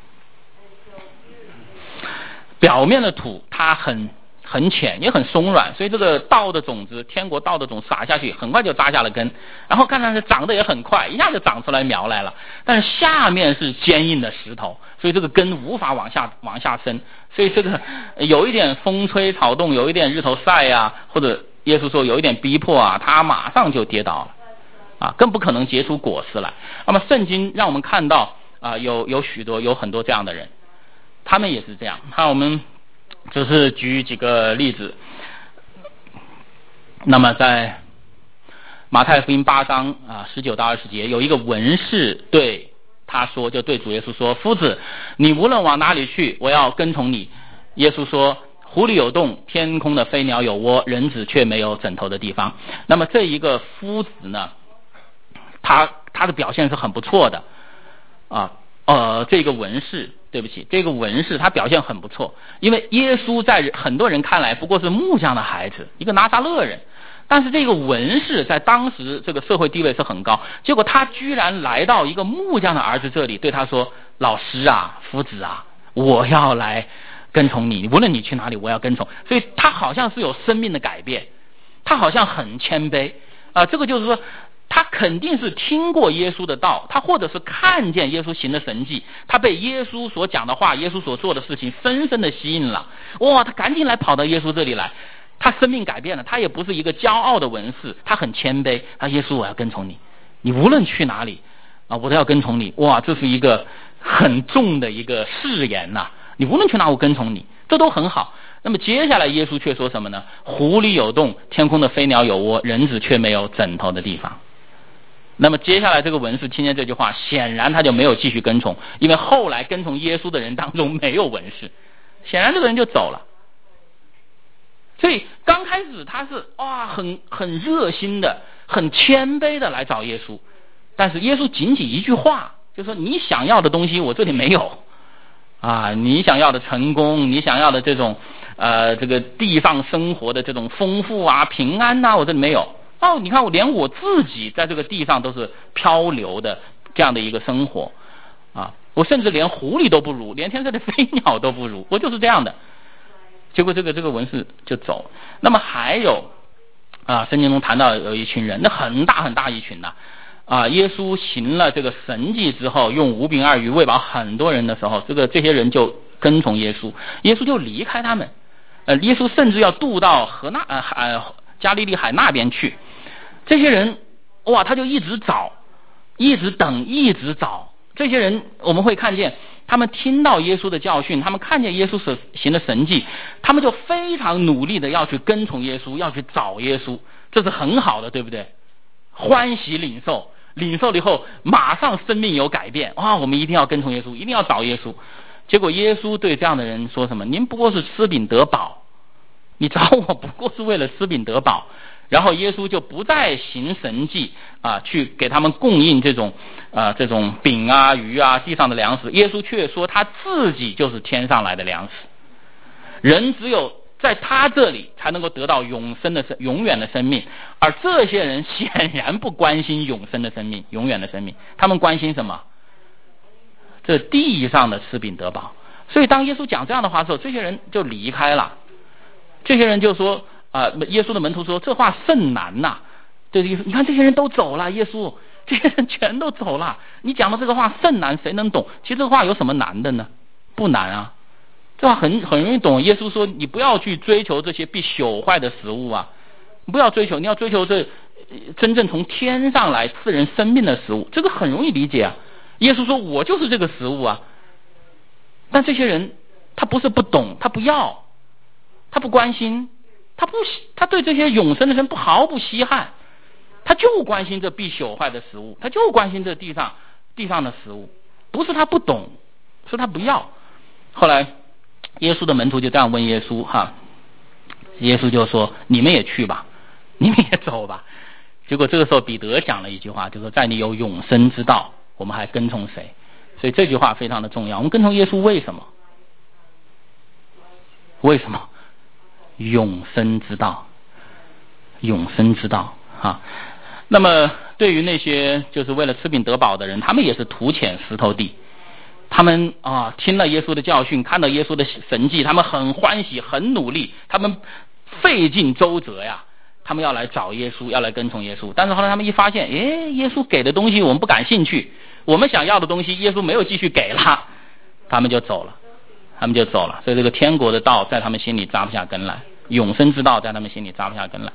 S1: 表面的土它很浅，也很松软，所以这个道的种子，天国道的种撒下去，很快就扎下了根，然后看上去长得也很快，一下就长出来苗来了。但是下面是坚硬的石头，所以这个根无法往下伸，所以这个有一点风吹草动，有一点日头晒或者耶稣说有一点逼迫它马上就跌倒了更不可能结出果实来。那么圣经让我们看到有很多这样的人，他们也是这样。看我们只是举几个例子。那么在马太福音8章19到20节，有一个文士对他说，就对主耶稣说，夫子，你无论往哪里去，我要跟从你。耶稣说，湖里有洞，天空的飞鸟有窝，人子却没有枕头的地方。那么这一个夫子呢，他的表现是很不错的这个文士他表现很不错，因为耶稣在很多人看来不过是木匠的孩子，一个拿撒勒人，但是这个文士在当时这个社会地位是很高，结果他居然来到一个木匠的儿子这里，对他说，老师夫子我要来跟从你，无论你去哪里我要跟从。所以他好像是有生命的改变，他好像很谦卑这个就是说他肯定是听过耶稣的道，他或者是看见耶稣行的神迹，他被耶稣所讲的话，耶稣所做的事情深深的吸引了。他赶紧来跑到耶稣这里来，他生命改变了，他也不是一个骄傲的文士，他很谦卑。耶稣，我要跟从你，你无论去哪里我都要跟从你。这是一个很重的一个誓言你无论去哪我跟从你，这都很好。那么接下来耶稣却说什么呢？湖里有洞，天空的飞鸟有窝，人子却没有枕头的地方。那么接下来这个文士听见这句话，显然他就没有继续跟从，因为后来跟从耶稣的人当中没有文士，显然这个人就走了。所以刚开始他是很热心的，很谦卑的来找耶稣，但是耶稣仅仅一句话就说，你想要的东西我这里没有你想要的成功，你想要的这种这个地上生活的这种丰富平安我这里没有。你看连我自己在这个地上都是漂流的这样的一个生活我甚至连狐狸都不如，连天上的飞鸟都不如，我就是这样的。结果这个文士就走。那么还有圣经中谈到有一群人，那很大很大一群耶稣行了这个神迹之后，用5饼2鱼喂饱很多人的时候，这些人就跟从耶稣，耶稣就离开他们耶稣甚至要渡到加利利海那边去。这些人他就一直找，一直等，一直找。这些人我们会看见，他们听到耶稣的教训，他们看见耶稣所行的神迹，他们就非常努力的要去跟从耶稣，要去找耶稣，这是很好的，对不对？欢喜领受了以后马上生命有改变我们一定要跟从耶稣，一定要找耶稣。结果耶稣对这样的人说什么？您不过是吃饼得饱，你找我不过是为了吃饼得饱， 然后耶稣就不再行神迹去给他们供应这种饼啊鱼啊地上的粮食，耶稣却说他自己就是天上来的粮食，人只有在他这里才能够得到永远的生命，而这些人显然不关心永生的生命，永远的生命，他们关心什么？这地上的吃饼得饱。所以当耶稣讲这样的话的时候，这些人就离开了，这些人就说耶稣的门徒说这话甚难呐，对，你看这些人都走了，耶稣这些人全都走了，你讲的这个话甚难，谁能懂？其实这个话有什么难的呢？不难啊，这话很容易懂。耶稣说你不要去追求这些必朽坏的食物啊，不要追求，你要追求这真正从天上来赐人生命的食物，这个很容易理解啊。耶稣说我就是这个食物啊，但这些人他不是不懂，他不要，他不关心，他对这些永生的人毫不稀罕，他就关心这必朽坏的食物，他就关心这地上的食物，不是他不懂，是他不要。后来耶稣的门徒就这样问耶稣耶稣就说你们也去吧，你们也走吧。结果这个时候彼得讲了一句话，就说在你有永生之道，我们还跟从谁？所以这句话非常的重要。我们跟从耶稣为什么？为什么？永生之道，永生之道那么对于那些就是为了吃饼得饱的人，他们也是土浅石头地，他们听了耶稣的教训，看到耶稣的神迹，他们很欢喜，很努力，他们费尽周折呀，他们要来找耶稣，要来跟从耶稣。但是后来他们一发现，耶稣给的东西我们不感兴趣，我们想要的东西耶稣没有继续给了，他们就走了。所以这个天国的道在他们心里扎不下根来，永生之道在他们心里扎不下根来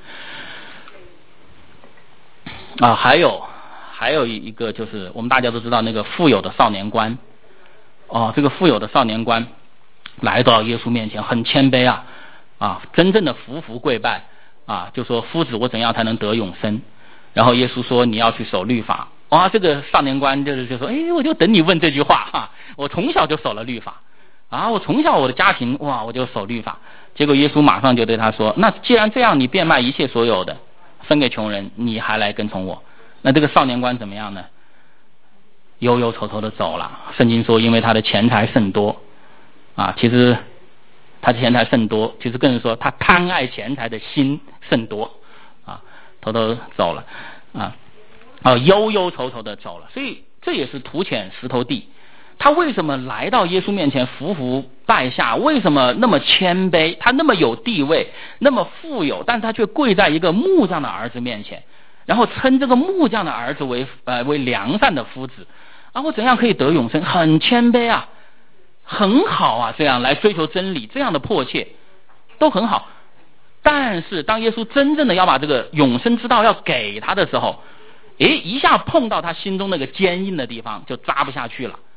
S1: 还有一个就是我们大家都知道那个富有的少年官这个富有的少年官来到耶稣面前，很谦卑真正的伏跪拜就说夫子我怎样才能得永生？然后耶稣说你要去守律法。这个少年官就说我就等你问这句话我从小就守了律法我从小我的家庭我就守律法。结果耶稣马上就对他说，那既然这样，你变卖一切所有的分给穷人，你还来跟从我？那这个少年官怎么样呢？忧忧愁愁的走了。圣经说因为他的钱财甚多其实他钱财甚多，其实更是说他贪爱钱财的心甚多偷偷走了忧忧愁愁的走了。所以这也是土浅石头地。他为什么来到耶稣面前伏拜下？为什么那么谦卑？他那么有地位，那么富有，但是他却跪在一个木匠的儿子面前，然后称这个木匠的儿子为良善的夫子我怎样可以得永生？很谦卑很好这样来追求真理，这样的迫切都很好。但是当耶稣真正的要把这个永生之道要给他的时候，一下碰到他心中那个坚硬的地方，就扎不下去了。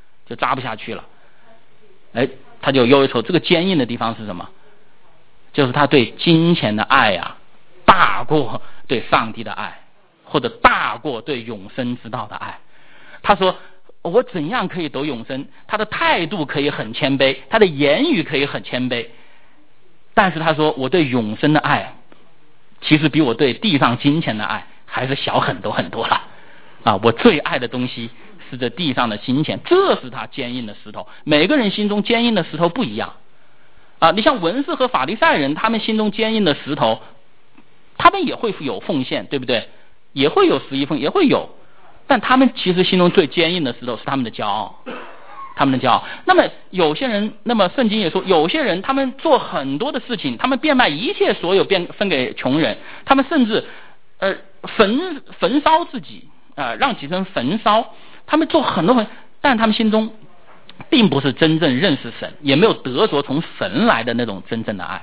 S1: 他就忧愁，这个坚硬的地方是什么？就是他对金钱的爱大过对上帝的爱，或者大过对永生之道的爱。他说我怎样可以得永生？他的态度可以很谦卑，他的言语可以很谦卑，但是他说我对永生的爱其实比我对地上金钱的爱还是小很多很多了我最爱的东西是这地上的金钱，这是他坚硬的石头。每个人心中坚硬的石头不一样你像文士和法利赛人，他们心中坚硬的石头，他们也会有奉献，对不对？也会有11奉，也会有，但他们其实心中最坚硬的石头是他们的骄傲，那么有些人，那么圣经也说，有些人他们做很多的事情，他们变卖一切所有，分给穷人，他们甚至焚烧自己让己身焚烧，他们做很多，但他们心中并不是真正认识神，也没有得着从神来的那种真正的爱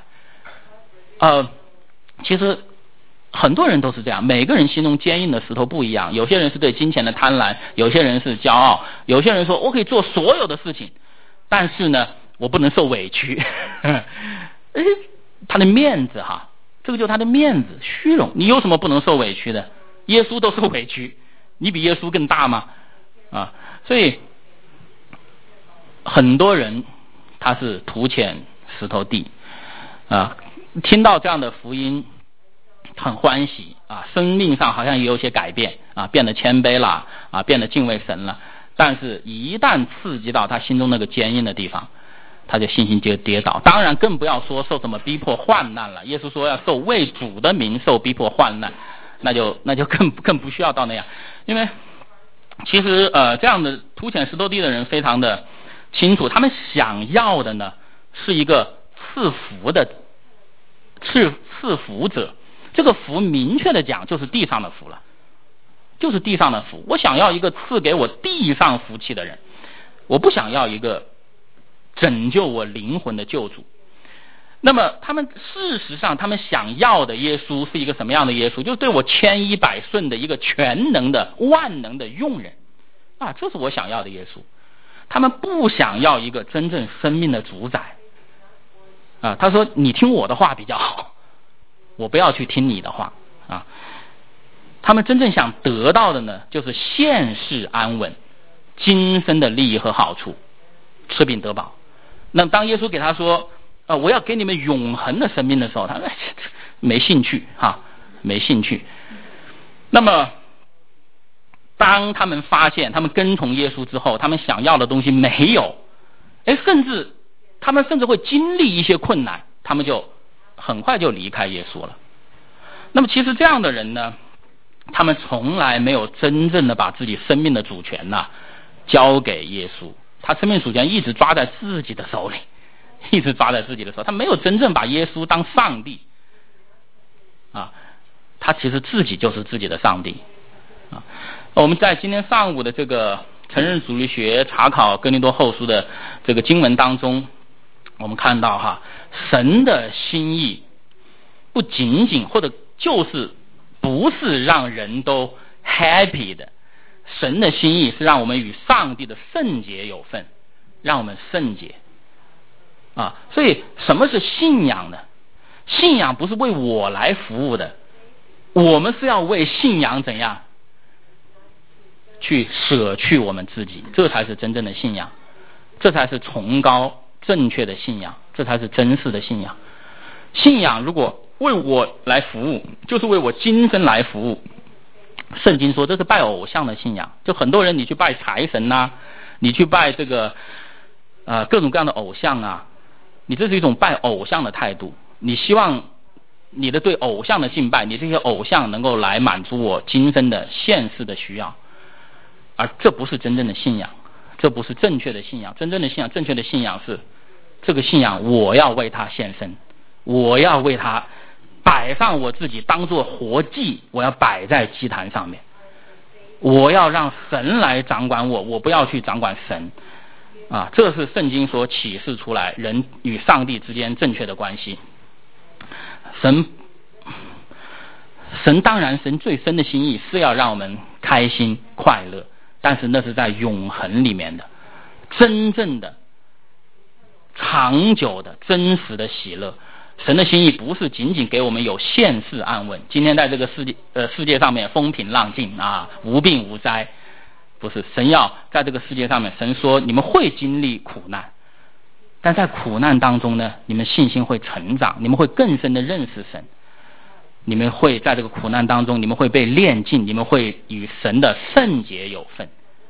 S1: 其实很多人都是这样，每个人心中坚硬的石头不一样。有些人是对金钱的贪婪，有些人是骄傲，有些人说我可以做所有的事情，但是呢我不能受委屈他的面子这个就是他的面子虚荣。你有什么不能受委屈的？耶稣都受委屈，你比耶稣更大吗？所以很多人他是土浅石头地听到这样的福音， 很欢喜啊，生命上好像也有些改变啊，变得谦卑了啊，变得敬畏神了。但是一旦刺激到他心中那个坚硬的地方，他就信心就跌倒。当然更不要说受什么逼迫患难了，耶稣说要受为主的名受逼迫患难，那就更不需要到那样。因为其实这样的凸显石头地的人非常的清楚，他们想要的呢是一个赐福者。这个福明确的讲就是地上的福了，就是地上的福。我想要一个赐给我地上福气的人，我不想要一个拯救我灵魂的救主。那么事实上他们想要的耶稣是一个什么样的耶稣？就是对我千依百顺的一个全能的万能的用人啊，这是我想要的耶稣。他们不想要一个真正生命的主宰啊。他说你听我的话比较好，我不要去听你的话啊。他们真正想得到的呢，就是现世安稳、今生的利益和好处，吃饼得饱。那么当耶稣给他说我要给你们永恒的生命的时候，他没兴趣哈，没兴趣。那么当他们发现他们跟从耶稣之后，他们想要的东西没有，他们甚至会经历一些困难，他们就很快就离开耶稣了。那么其实这样的人呢，他们从来没有真正的把自己生命的主权交给耶稣，他生命主权一直抓在自己的手里，一直抓在自己的手，他没有真正把耶稣当上帝啊，他其实自己就是自己的上帝啊。我们在今天上午的这个承认主力学查考哥林多后书的这个经文当中，我们看到神的心意不仅仅或者就是不是让人都 happy 的，神的心意是让我们与上帝的圣洁有份，让我们圣洁啊。所以什么是信仰呢？信仰不是为我来服务的，我们是要为信仰怎样去舍去我们自己，这才是真正的信仰，这才是崇高正确的信仰，这才是真实的信仰。信仰如果为我来服务，就是为我今生来服务。圣经说这是拜偶像的信仰，就很多人你去拜财神你去拜这个各种各样的偶像你这是一种拜偶像的态度，你希望你的对偶像的敬拜，你这些偶像能够来满足我今生的现世的需要，而这不是真正的信仰，这不是正确的信仰。真正的信仰，正确的信仰是这个信仰我要为他献身，我要为他摆上我自己当作活祭，我要摆在祭坛上面，我要让神来掌管我，我不要去掌管神这是圣经所启示出来人与上帝之间正确的关系。神当然神最深的心意是要让我们开心快乐，但是那是在永恒里面的真正的长久的真实的喜乐。神的心意不是仅仅给我们有现世安稳，今天在这个世界上面风平浪静无病无灾，不是。神要在这个世界上面，神说你们会经历苦难，但在苦难当中呢，你们信心会成长，你们会更深的认识神，你们会在这个苦难当中，你们会被炼净，你们会与神的圣洁有份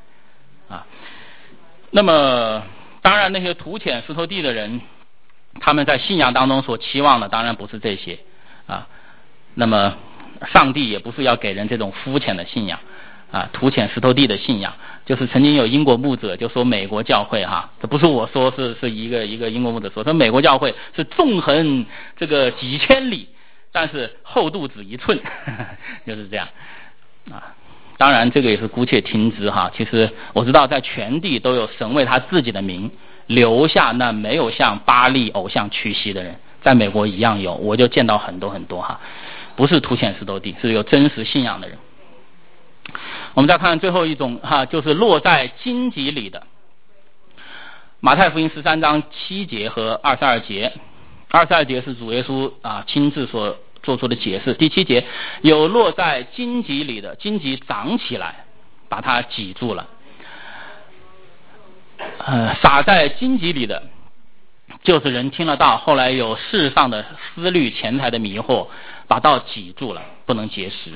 S1: 那么当然那些土浅石头地的人，他们在信仰当中所期望的当然不是这些那么上帝也不是要给人这种肤浅的信仰土浅石头地的信仰。就是曾经有英国牧者就说美国教会这不是我说，是一个英国牧者说美国教会是纵横这个几千里，但是厚度只1寸就是这样当然这个也是姑且听之其实我知道在全地都有神为他自己的名留下那没有向巴力偶像屈膝的人，在美国一样有，我就见到很多很多不是凸显石头地，是有真实信仰的人。我们再看最后一种就是落在荆棘里的。马太福音13章7节和22节，22节是主耶稣亲自所做出的解释。第7节有落在荆棘里的，荆棘长起来把它挤住了。撒在荆棘里的就是人听了道，后来有世上的思虑、钱财的迷惑，把道挤住了，不能结实。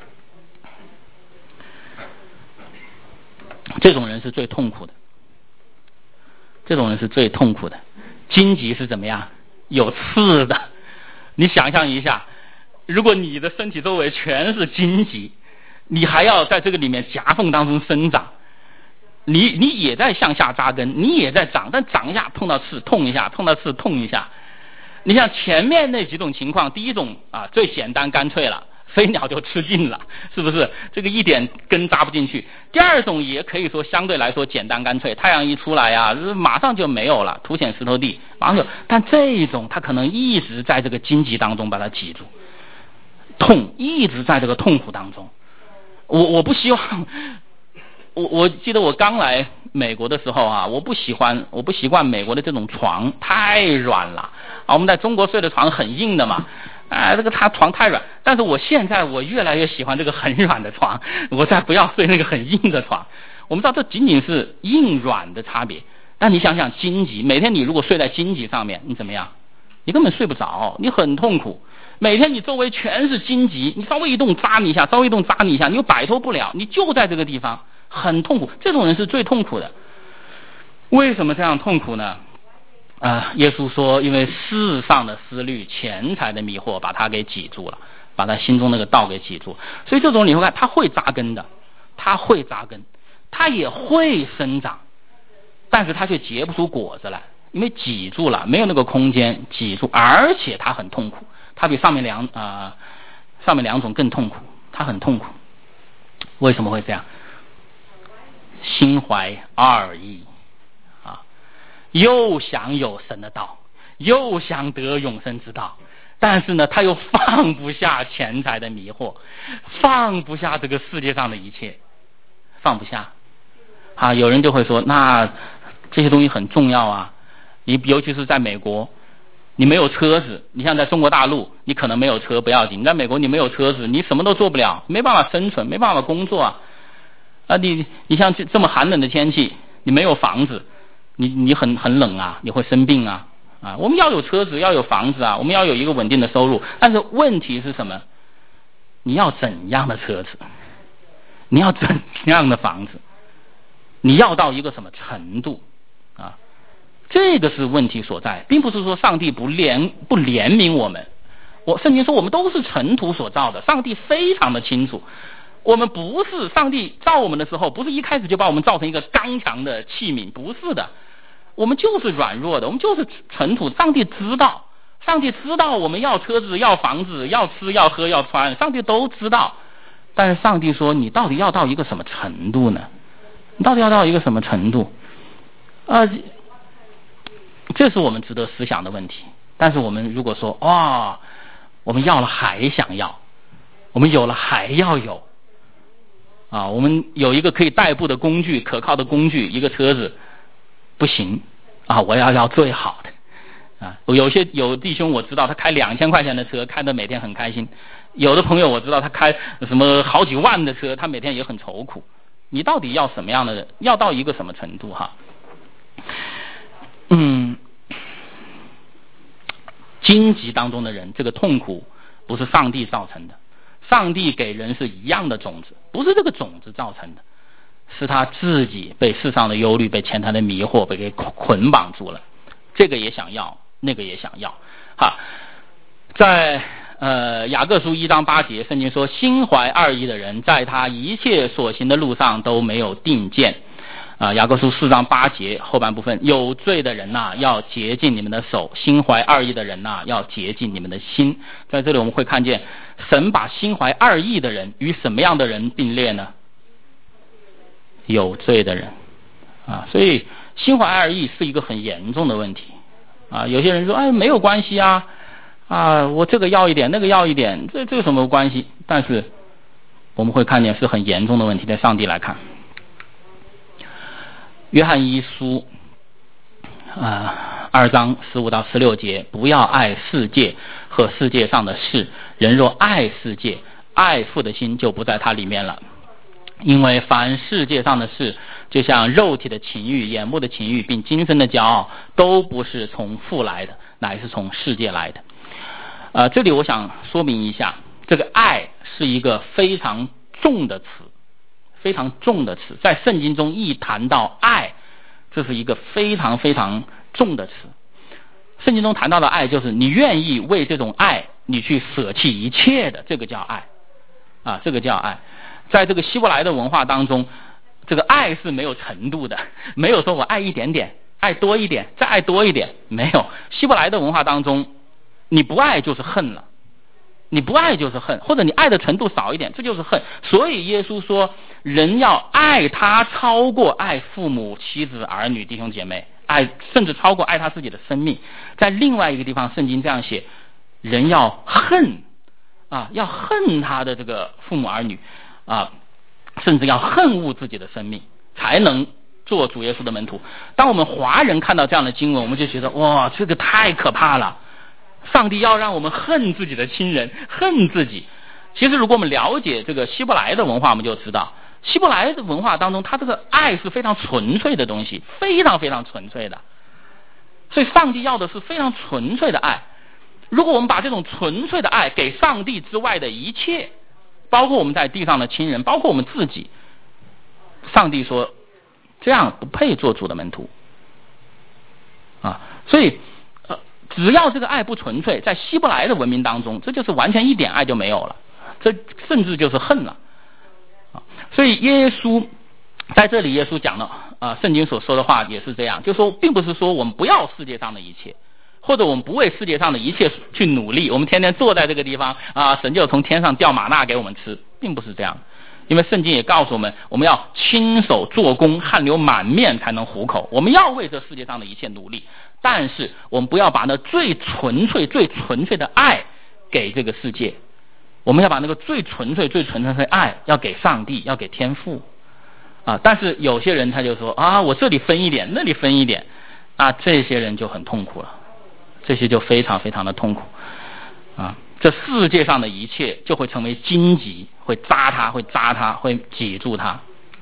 S1: 这种人是最痛苦的，这种人是最痛苦的。荆棘是怎么样？有刺的。你想象一下，如果你的身体周围全是荆棘，你还要在这个里面夹缝当中生长，你也在向下扎根，你也在长，但长一下碰到刺痛一下，碰到刺痛一下。你像前面那几种情况，第一种最简单干脆了，飞鸟就吃尽了，是不是？这个一点根扎不进去。第二种也可以说相对来说简单干脆，太阳一出来呀，马上就没有了，凸显石头地，马上就。但这一种它可能一直在这个荆棘当中把它挤住，痛，一直在这个痛苦当中。我不希望，我记得我刚来美国的时候我不习惯美国的这种床太软了我们在中国睡的床很硬的嘛，这个床太软。但是我现在越来越喜欢这个很软的床，我再不要睡那个很硬的床。我们知道这仅仅是硬软的差别，但你想想荆棘，每天你如果睡在荆棘上面，你怎么样？你根本睡不着，你很痛苦。每天你周围全是荆棘，你稍微一动扎你一下，稍微一动扎你一下，你又摆脱不了，你就在这个地方很痛苦。这种人是最痛苦的。为什么这样痛苦呢？耶稣说，因为世上的思虑、钱财的迷惑把他给挤住了，把他心中那个道给挤住。所以这种你会看，他会扎根的，他会扎根，他也会生长，但是他却结不出果子来，因为挤住了，没有那个空间挤住，而且他很痛苦。他比上面两种更痛苦，他很痛苦。为什么会这样？心怀二意又想有神的道，又想得永生之道，但是呢，他又放不下钱财的迷惑，放不下这个世界上的一切，放不下。有人就会说，那这些东西很重要你尤其是在美国。你没有车子，你像在中国大陆，你可能没有车不要紧，你在美国你没有车子，你什么都做不了，没办法生存，没办法工作你像这么寒冷的天气，你没有房子，你很冷你会生病我们要有车子，要有房子我们要有一个稳定的收入，但是问题是什么？你要怎样的车子？你要怎样的房子？你要到一个什么程度这个是问题所在，并不是说上帝不怜悯我们。圣经说我们都是尘土所造的，上帝非常的清楚。我们不是上帝造我们的时候，不是一开始就把我们造成一个刚强的器皿，不是的，我们就是软弱的，我们就是尘土。上帝知道我们要车子、要房子、要吃、要喝、要穿，上帝都知道。但是上帝说，你到底要到一个什么程度呢？你到底要到一个什么程度这是我们值得思想的问题。但是我们如果说我们要了还想要，我们有了还要有我们有一个可以代步的工具，可靠的工具，一个车子不行我要最好的有弟兄我知道他开2000块钱的车，开得每天很开心。有的朋友我知道他开什么好几万的车，他每天也很愁苦。你到底要什么样的人？要到一个什么程度荆棘当中的人，这个痛苦不是上帝造成的，上帝给人是一样的种子，不是这个种子造成的，是他自己被世上的忧虑、被钱财的迷惑被给捆绑住了，这个也想要，那个也想要在雅各书1章8节，圣经说，心怀二意的人，在他一切所行的路上都没有定见雅各书4章8节后半部分，有罪的人要洁净你们的手，心怀二意的人要洁净你们的心。在这里我们会看见，神把心怀二意的人与什么样的人并列呢？有罪的人所以心怀二意是一个很严重的问题有些人说没有关系我这个要一点，那个要一点，这有什么关系？但是我们会看见是很严重的问题，在上帝来看。约翰一书2章15到16节，不要爱世界和世界上的事，人若爱世界，爱父的心就不在他里面了。因为凡世界上的事， 就像肉体的情欲、眼目的情欲并今生的骄傲，都不是从父来的，乃是从世界来的。这里我想说明一下，这个爱是一个非常重的词，非常重的词，在圣经中一谈到爱，这是一个非常非常重的词。圣经中谈到的爱，就是你愿意为这种爱你去舍弃一切的，这个叫爱这个叫爱。在这个希伯来的文化当中，这个爱是没有程度的，没有说我爱一点点，爱多一点，再爱多一点，没有。希伯来的文化当中，你不爱就是恨了，你不爱就是恨，或者你爱的程度少一点，这就是恨。所以耶稣说，人要爱他超过爱父母、妻子、儿女、弟兄姐妹，爱甚至超过爱他自己的生命。在另外一个地方，圣经这样写，人要恨要恨他的这个父母儿女甚至要恨恶自己的生命，才能做主耶稣的门徒。当我们华人看到这样的经文，我们就觉得哇，这个太可怕了，上帝要让我们恨自己的亲人，恨自己。其实如果我们了解这个希伯来的文化，我们就知道希伯来的文化当中，它这个爱是非常纯粹的东西，非常非常纯粹的。所以上帝要的是非常纯粹的爱。如果我们把这种纯粹的爱给上帝之外的一切，包括我们在地上的亲人，包括我们自己，上帝说这样不配做主的门徒所以只要这个爱不纯粹，在希伯来的文明当中，这就是完全一点爱就没有了，这甚至就是恨了所以耶稣在这里，耶稣讲了圣经所说的话也是这样，就说并不是说我们不要世界上的一切，或者我们不为世界上的一切去努力，我们天天坐在这个地方神就从天上掉玛纳给我们吃，并不是这样。因为圣经也告诉我们，我们要亲手做工，汗流满面才能糊口。我们要为这世界上的一切努力，但是我们不要把那最纯粹、最纯粹的爱给这个世界，我们要把那个最纯粹、最纯粹的爱要给上帝，要给天父但是有些人他就说我这里分一点，那里分一点这些人就很痛苦了，这些就非常非常的痛苦这世界上的一切就会成为荆棘，会扎他，会扎他，会挤住他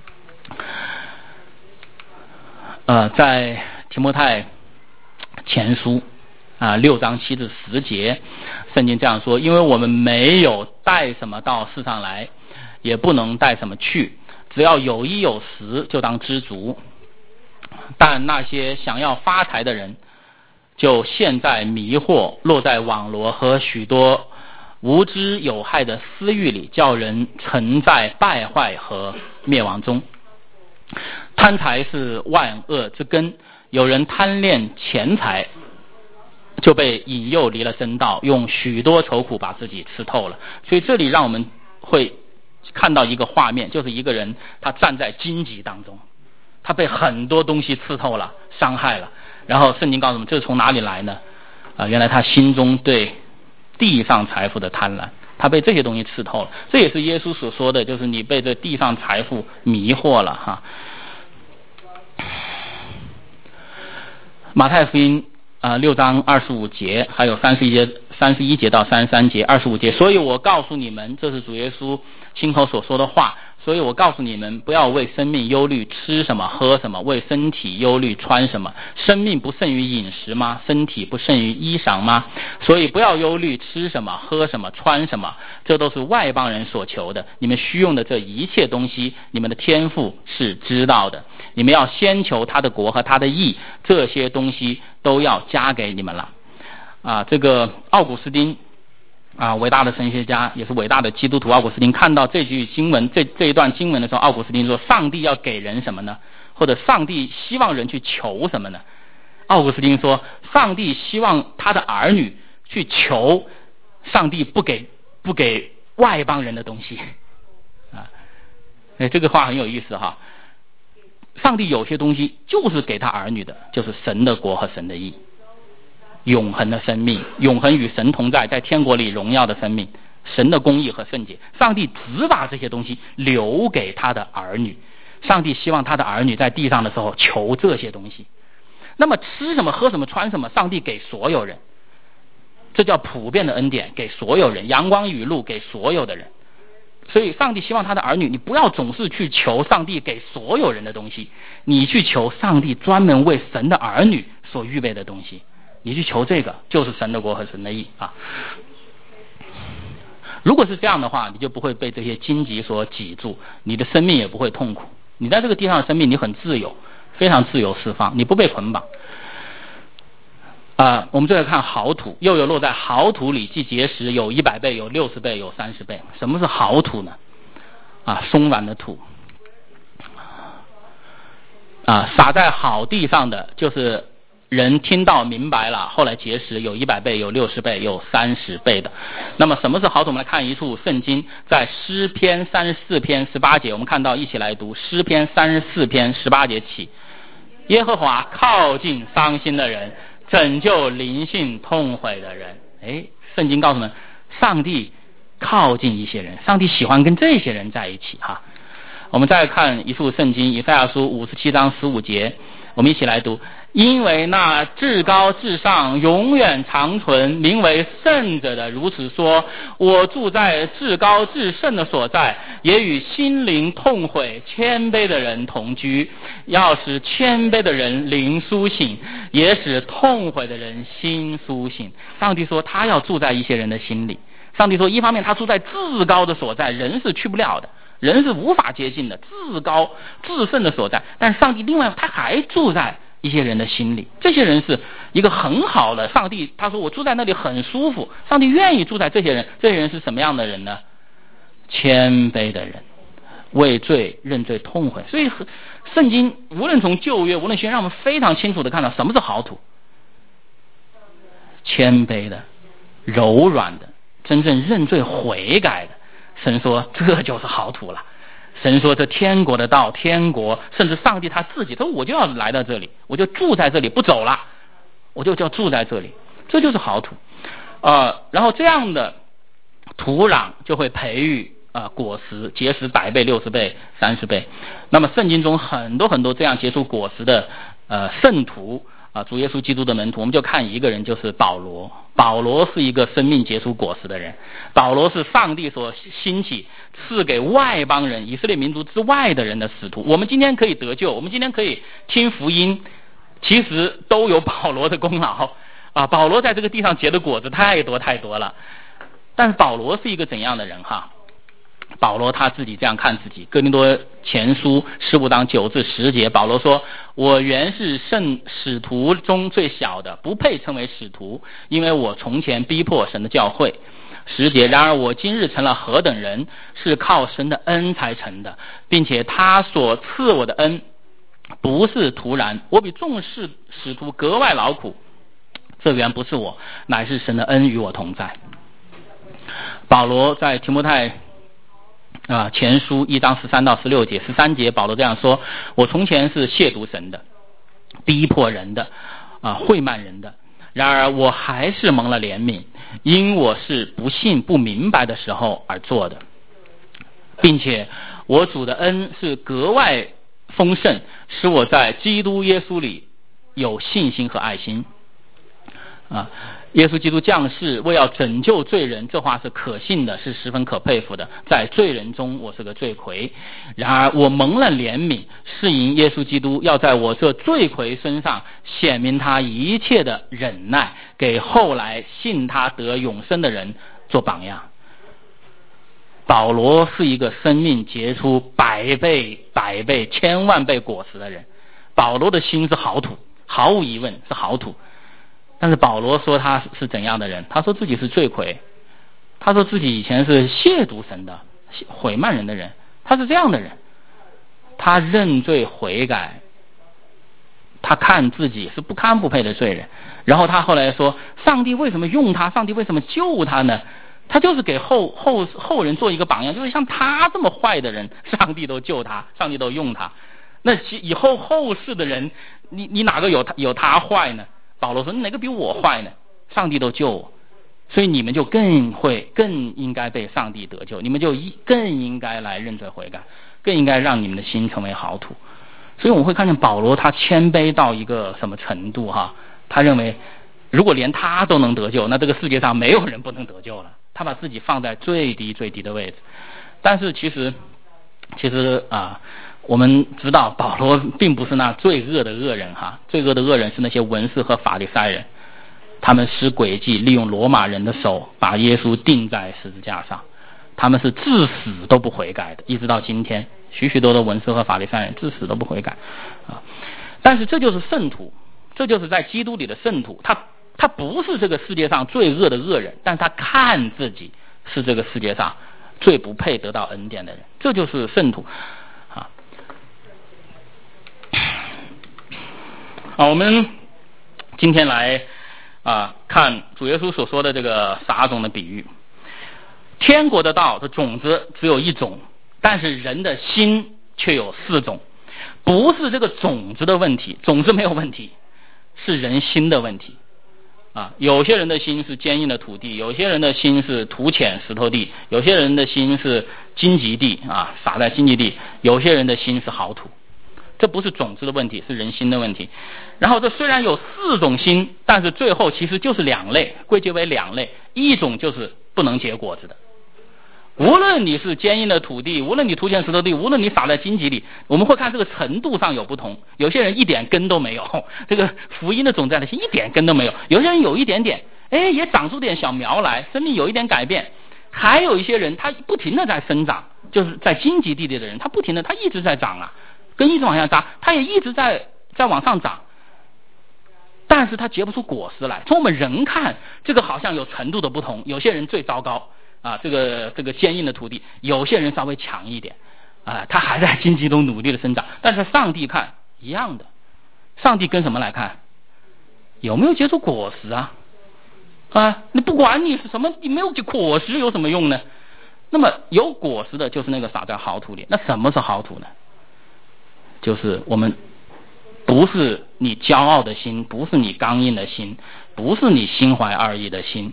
S1: 在提摩太前书6章7至10节，圣经这样说，因为我们没有带什么到世上来，也不能带什么去，只要有衣有食就当知足。但那些想要发财的人，就陷在迷惑，落在网罗和许多无知有害的私欲里，叫人沉在败坏和灭亡中。贪财是万恶之根，有人贪恋钱财，就被引诱离了真道，用许多愁苦把自己吃透了。所以这里让我们会看到一个画面，就是一个人他站在荆棘当中，他被很多东西刺透了，伤害了，然后圣经告诉我们这是从哪里来呢原来他心中对地上财富的贪婪，他被这些东西刺透了。这也是耶稣所说的，就是你被这地上财富迷惑了马太福音6章25节，还有31节到33节，25节，所以我告诉你们，这是主耶稣亲口所说的话，所以我告诉你们，不要为生命忧虑吃什么喝什么，为身体忧虑穿什么。生命不胜于饮食吗？身体不胜于衣裳吗？所以不要忧虑吃什么喝什么穿什么，这都是外邦人所求的。你们需用的这一切东西，你们的天父是知道的。你们要先求他的国和他的义，这些东西都要加给你们了这个奥古斯丁伟大的神学家，也是伟大的基督徒奥古斯丁，看到这句经文这一段经文的时候，奥古斯丁说，上帝要给人什么呢？或者上帝希望人去求什么呢？奥古斯丁说，上帝希望他的儿女去求上帝不给外邦人的东西这个话很有意思上帝有些东西就是给他儿女的，就是神的国和神的义，永恒的生命，永恒与神同在，在天国里荣耀的生命，神的公义和圣洁。上帝只把这些东西留给他的儿女，上帝希望他的儿女在地上的时候求这些东西。那么吃什么喝什么穿什么，上帝给所有人，这叫普遍的恩典，给所有人，阳光雨露给所有的人。 所以上帝希望他的儿女，你不要总是去求上帝给所有人的东西，你去求上帝专门为神的儿女所预备的东西，你去求这个，就是神的国和神的义啊。如果是这样的话，你就不会被这些荆棘所挤住，你的生命也不会痛苦。你在这个地上的生命，你很自由，非常自由释放，你不被捆绑。我们再来看好土，又有落在好土里，既结实，有100倍，有60倍，有30倍。什么是好土呢？松软的土。撒在好地上的，就是人听到明白了，后来结实，有100倍，有60倍，有30倍的。那么什么是好土？我们来看一处圣经，在诗篇34篇18节，我们看到，一起来读诗篇34篇18节起。耶和华靠近伤心的人，拯救灵性痛悔的人。圣经告诉我们，上帝靠近一些人，上帝喜欢跟这些人在一起哈。我们再看一处圣经，以赛亚书57章15节，我们一起来读。因为那至高至上永远长存名为圣者的如此说，我住在至高至圣的所在，也与心灵痛悔谦卑的人同居，要使谦卑的人灵苏醒，也使痛悔的人心苏醒。上帝说他要住在一些人的心里。上帝说，一方面他住在至高的所在，人是去不了的，人是无法接近的，至高至圣的所在。但上帝另外他还住在一些人的心里，这些人是一个很好的，上帝他说我住在那里很舒服，上帝愿意住在这些人。这些人是什么样的人呢？谦卑的人，为罪认罪痛悔。所以圣经无论从旧约无论新约，让我们非常清楚的看到什么是好土。谦卑的，柔软的，真正认罪悔改的。神说这就是好土了。神说这天国的道，天国甚至上帝他自己，他说我就要来到这里，我就住在这里不走了，我就住在这里，这就是好土。然后这样的土壤就会培育果实，结实100倍、60倍、30倍。那么圣经中很多很多这样结出果实的圣徒主耶稣基督的门徒，我们就看一个人，就是保罗。保罗是一个生命结出果实的人，保罗是上帝所兴起赐给外邦人，以色列民族之外的人的使徒。我们今天可以得救，我们今天可以听福音，其实都有保罗的功劳保罗在这个地上结的果子太多太多了。但是保罗是一个怎样的人哈？保罗他自己这样看自己，哥林多前书15章9至10节，保罗说，我原是使徒中最小的，不配称为使徒，因为我从前逼迫神的教会。10节，然而我今日成了何等人，是靠神的恩才成的，并且他所赐我的恩不是突然，我比众使徒格外劳苦，这原不是我，乃是神的恩与我同在。保罗在提摩太前书1章13到16节，13节保罗这样说，我从前是亵渎神的，逼迫人的侮慢人的，然而我还是蒙了怜悯，因我是不信不明白的时候而做的，并且我主的恩是格外丰盛，使我在基督耶稣里有信心和爱心耶稣基督降世为要拯救罪人，这话是可信的，是十分可佩服的。在罪人中我是个罪魁，然而我蒙了怜悯，是因耶稣基督要在我这罪魁身上显明他一切的忍耐，给后来信他得永生的人做榜样。保罗是一个生命结出100倍、100倍、1000万倍果实的人。保罗的心是好土，毫无疑问是好土。但是保罗说他是怎样的人？他说自己是罪魁，他说自己以前是亵渎神的、毁慢人的人，他是这样的人。他认罪悔改，他看自己是不堪不配的罪人。然后他后来说，上帝为什么用他？上帝为什么救他呢？他就是给后人做一个榜样，就是像他这么坏的人，上帝都救他，上帝都用他。那以后后世的人，你哪个有他坏呢？保罗说，哪个比我坏呢？上帝都救我，所以你们就更应该被上帝得救，你们就更应该来认罪悔改，更应该让你们的心成为好土。所以我们会看见保罗他谦卑到一个什么程度哈？他认为如果连他都能得救，那这个世界上没有人不能得救了。他把自己放在最低最低的位置。 但是其实我们知道保罗并不是那罪恶的恶人哈，罪恶的恶人是那些文士和法利赛人，他们施诡计，利用罗马人的手把耶稣钉在十字架上，他们是至死都不悔改的，一直到今天，许许多多文士和法利赛人至死都不悔改啊。但是这就是圣徒，这就是在基督里的圣徒，他不是这个世界上最恶的恶人，但他看自己是这个世界上最不配得到恩典的人，这就是圣徒啊。我们今天来看主耶稣所说的这个撒种的比喻。天国的道的种子只有一种，但是人的心却有4种。不是这个种子的问题，种子没有问题，是人心的问题有些人的心是坚硬的土地，有些人的心是土浅石头地，有些人的心是荆棘地撒在荆棘地，有些人的心是好土。这不是种子的问题，是人心的问题。然后这虽然有4种心，但是最后其实就是2类，归结为2类。一种就是不能结果子的，无论你是坚硬的土地，无论你土浅石头地，无论你撒在荆棘里，我们会看这个程度上有不同。有些人一点根都没有，这个福音的种子在的心一点根都没有；有些人有一点点，也长出点小苗来，生命有一点改变。还有一些人他不停的在生长，就是在荆棘地里的人，他不停的，他一直在长根一直往下扎，他也一直在往上长，但是他结不出果实来。从我们人看，这个好像有程度的不同，有些人最糟糕这个坚硬的土地，有些人稍微强一点他还在荆棘中努力的生长。但是上帝看一样的，上帝跟什么来看？有没有结出果实你不管你是什么，你没有果实有什么用呢？那么有果实的就是那个撒在好土里。那什么是好土呢？就是我们不是你骄傲的心，不是你刚硬的心，不是你心怀二意的心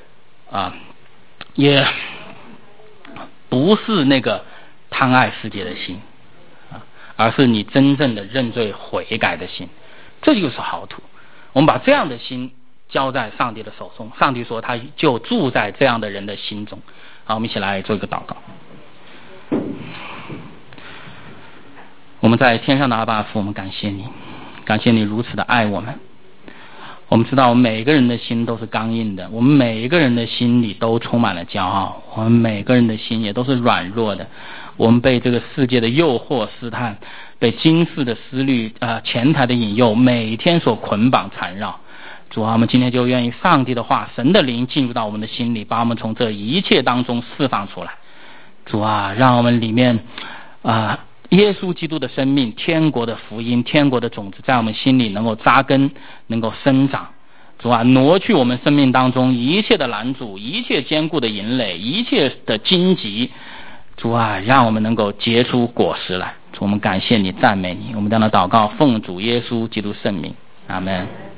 S1: 也不是那个贪爱世界的心而是你真正的认罪悔改的心，这就是好土。我们把这样的心交在上帝的手中，上帝说他就住在这样的人的心中。好，我们一起来做一个祷告。我们在天上的阿爸父，我们感谢你，感谢你如此的爱我们。我们知道我们每个人的心都是刚硬的，我们每一个人的心里都充满了骄傲，我们每个人的心也都是软弱的。我们被这个世界的诱惑试探，被今世的思虑钱财的引诱每天所捆绑缠绕。主我们今天就愿意上帝的话，神的灵进入到我们的心里，把我们从这一切当中释放出来。主让我们里面耶稣基督的生命，天国的福音，天国的种子在我们心里能够扎根，能够生长。主挪去我们生命当中一切的拦阻，一切坚固的营垒，一切的荆棘。主让我们能够结出果实来。主我们感谢你，赞美你。我们这样的祷告奉主耶稣基督圣名，阿们。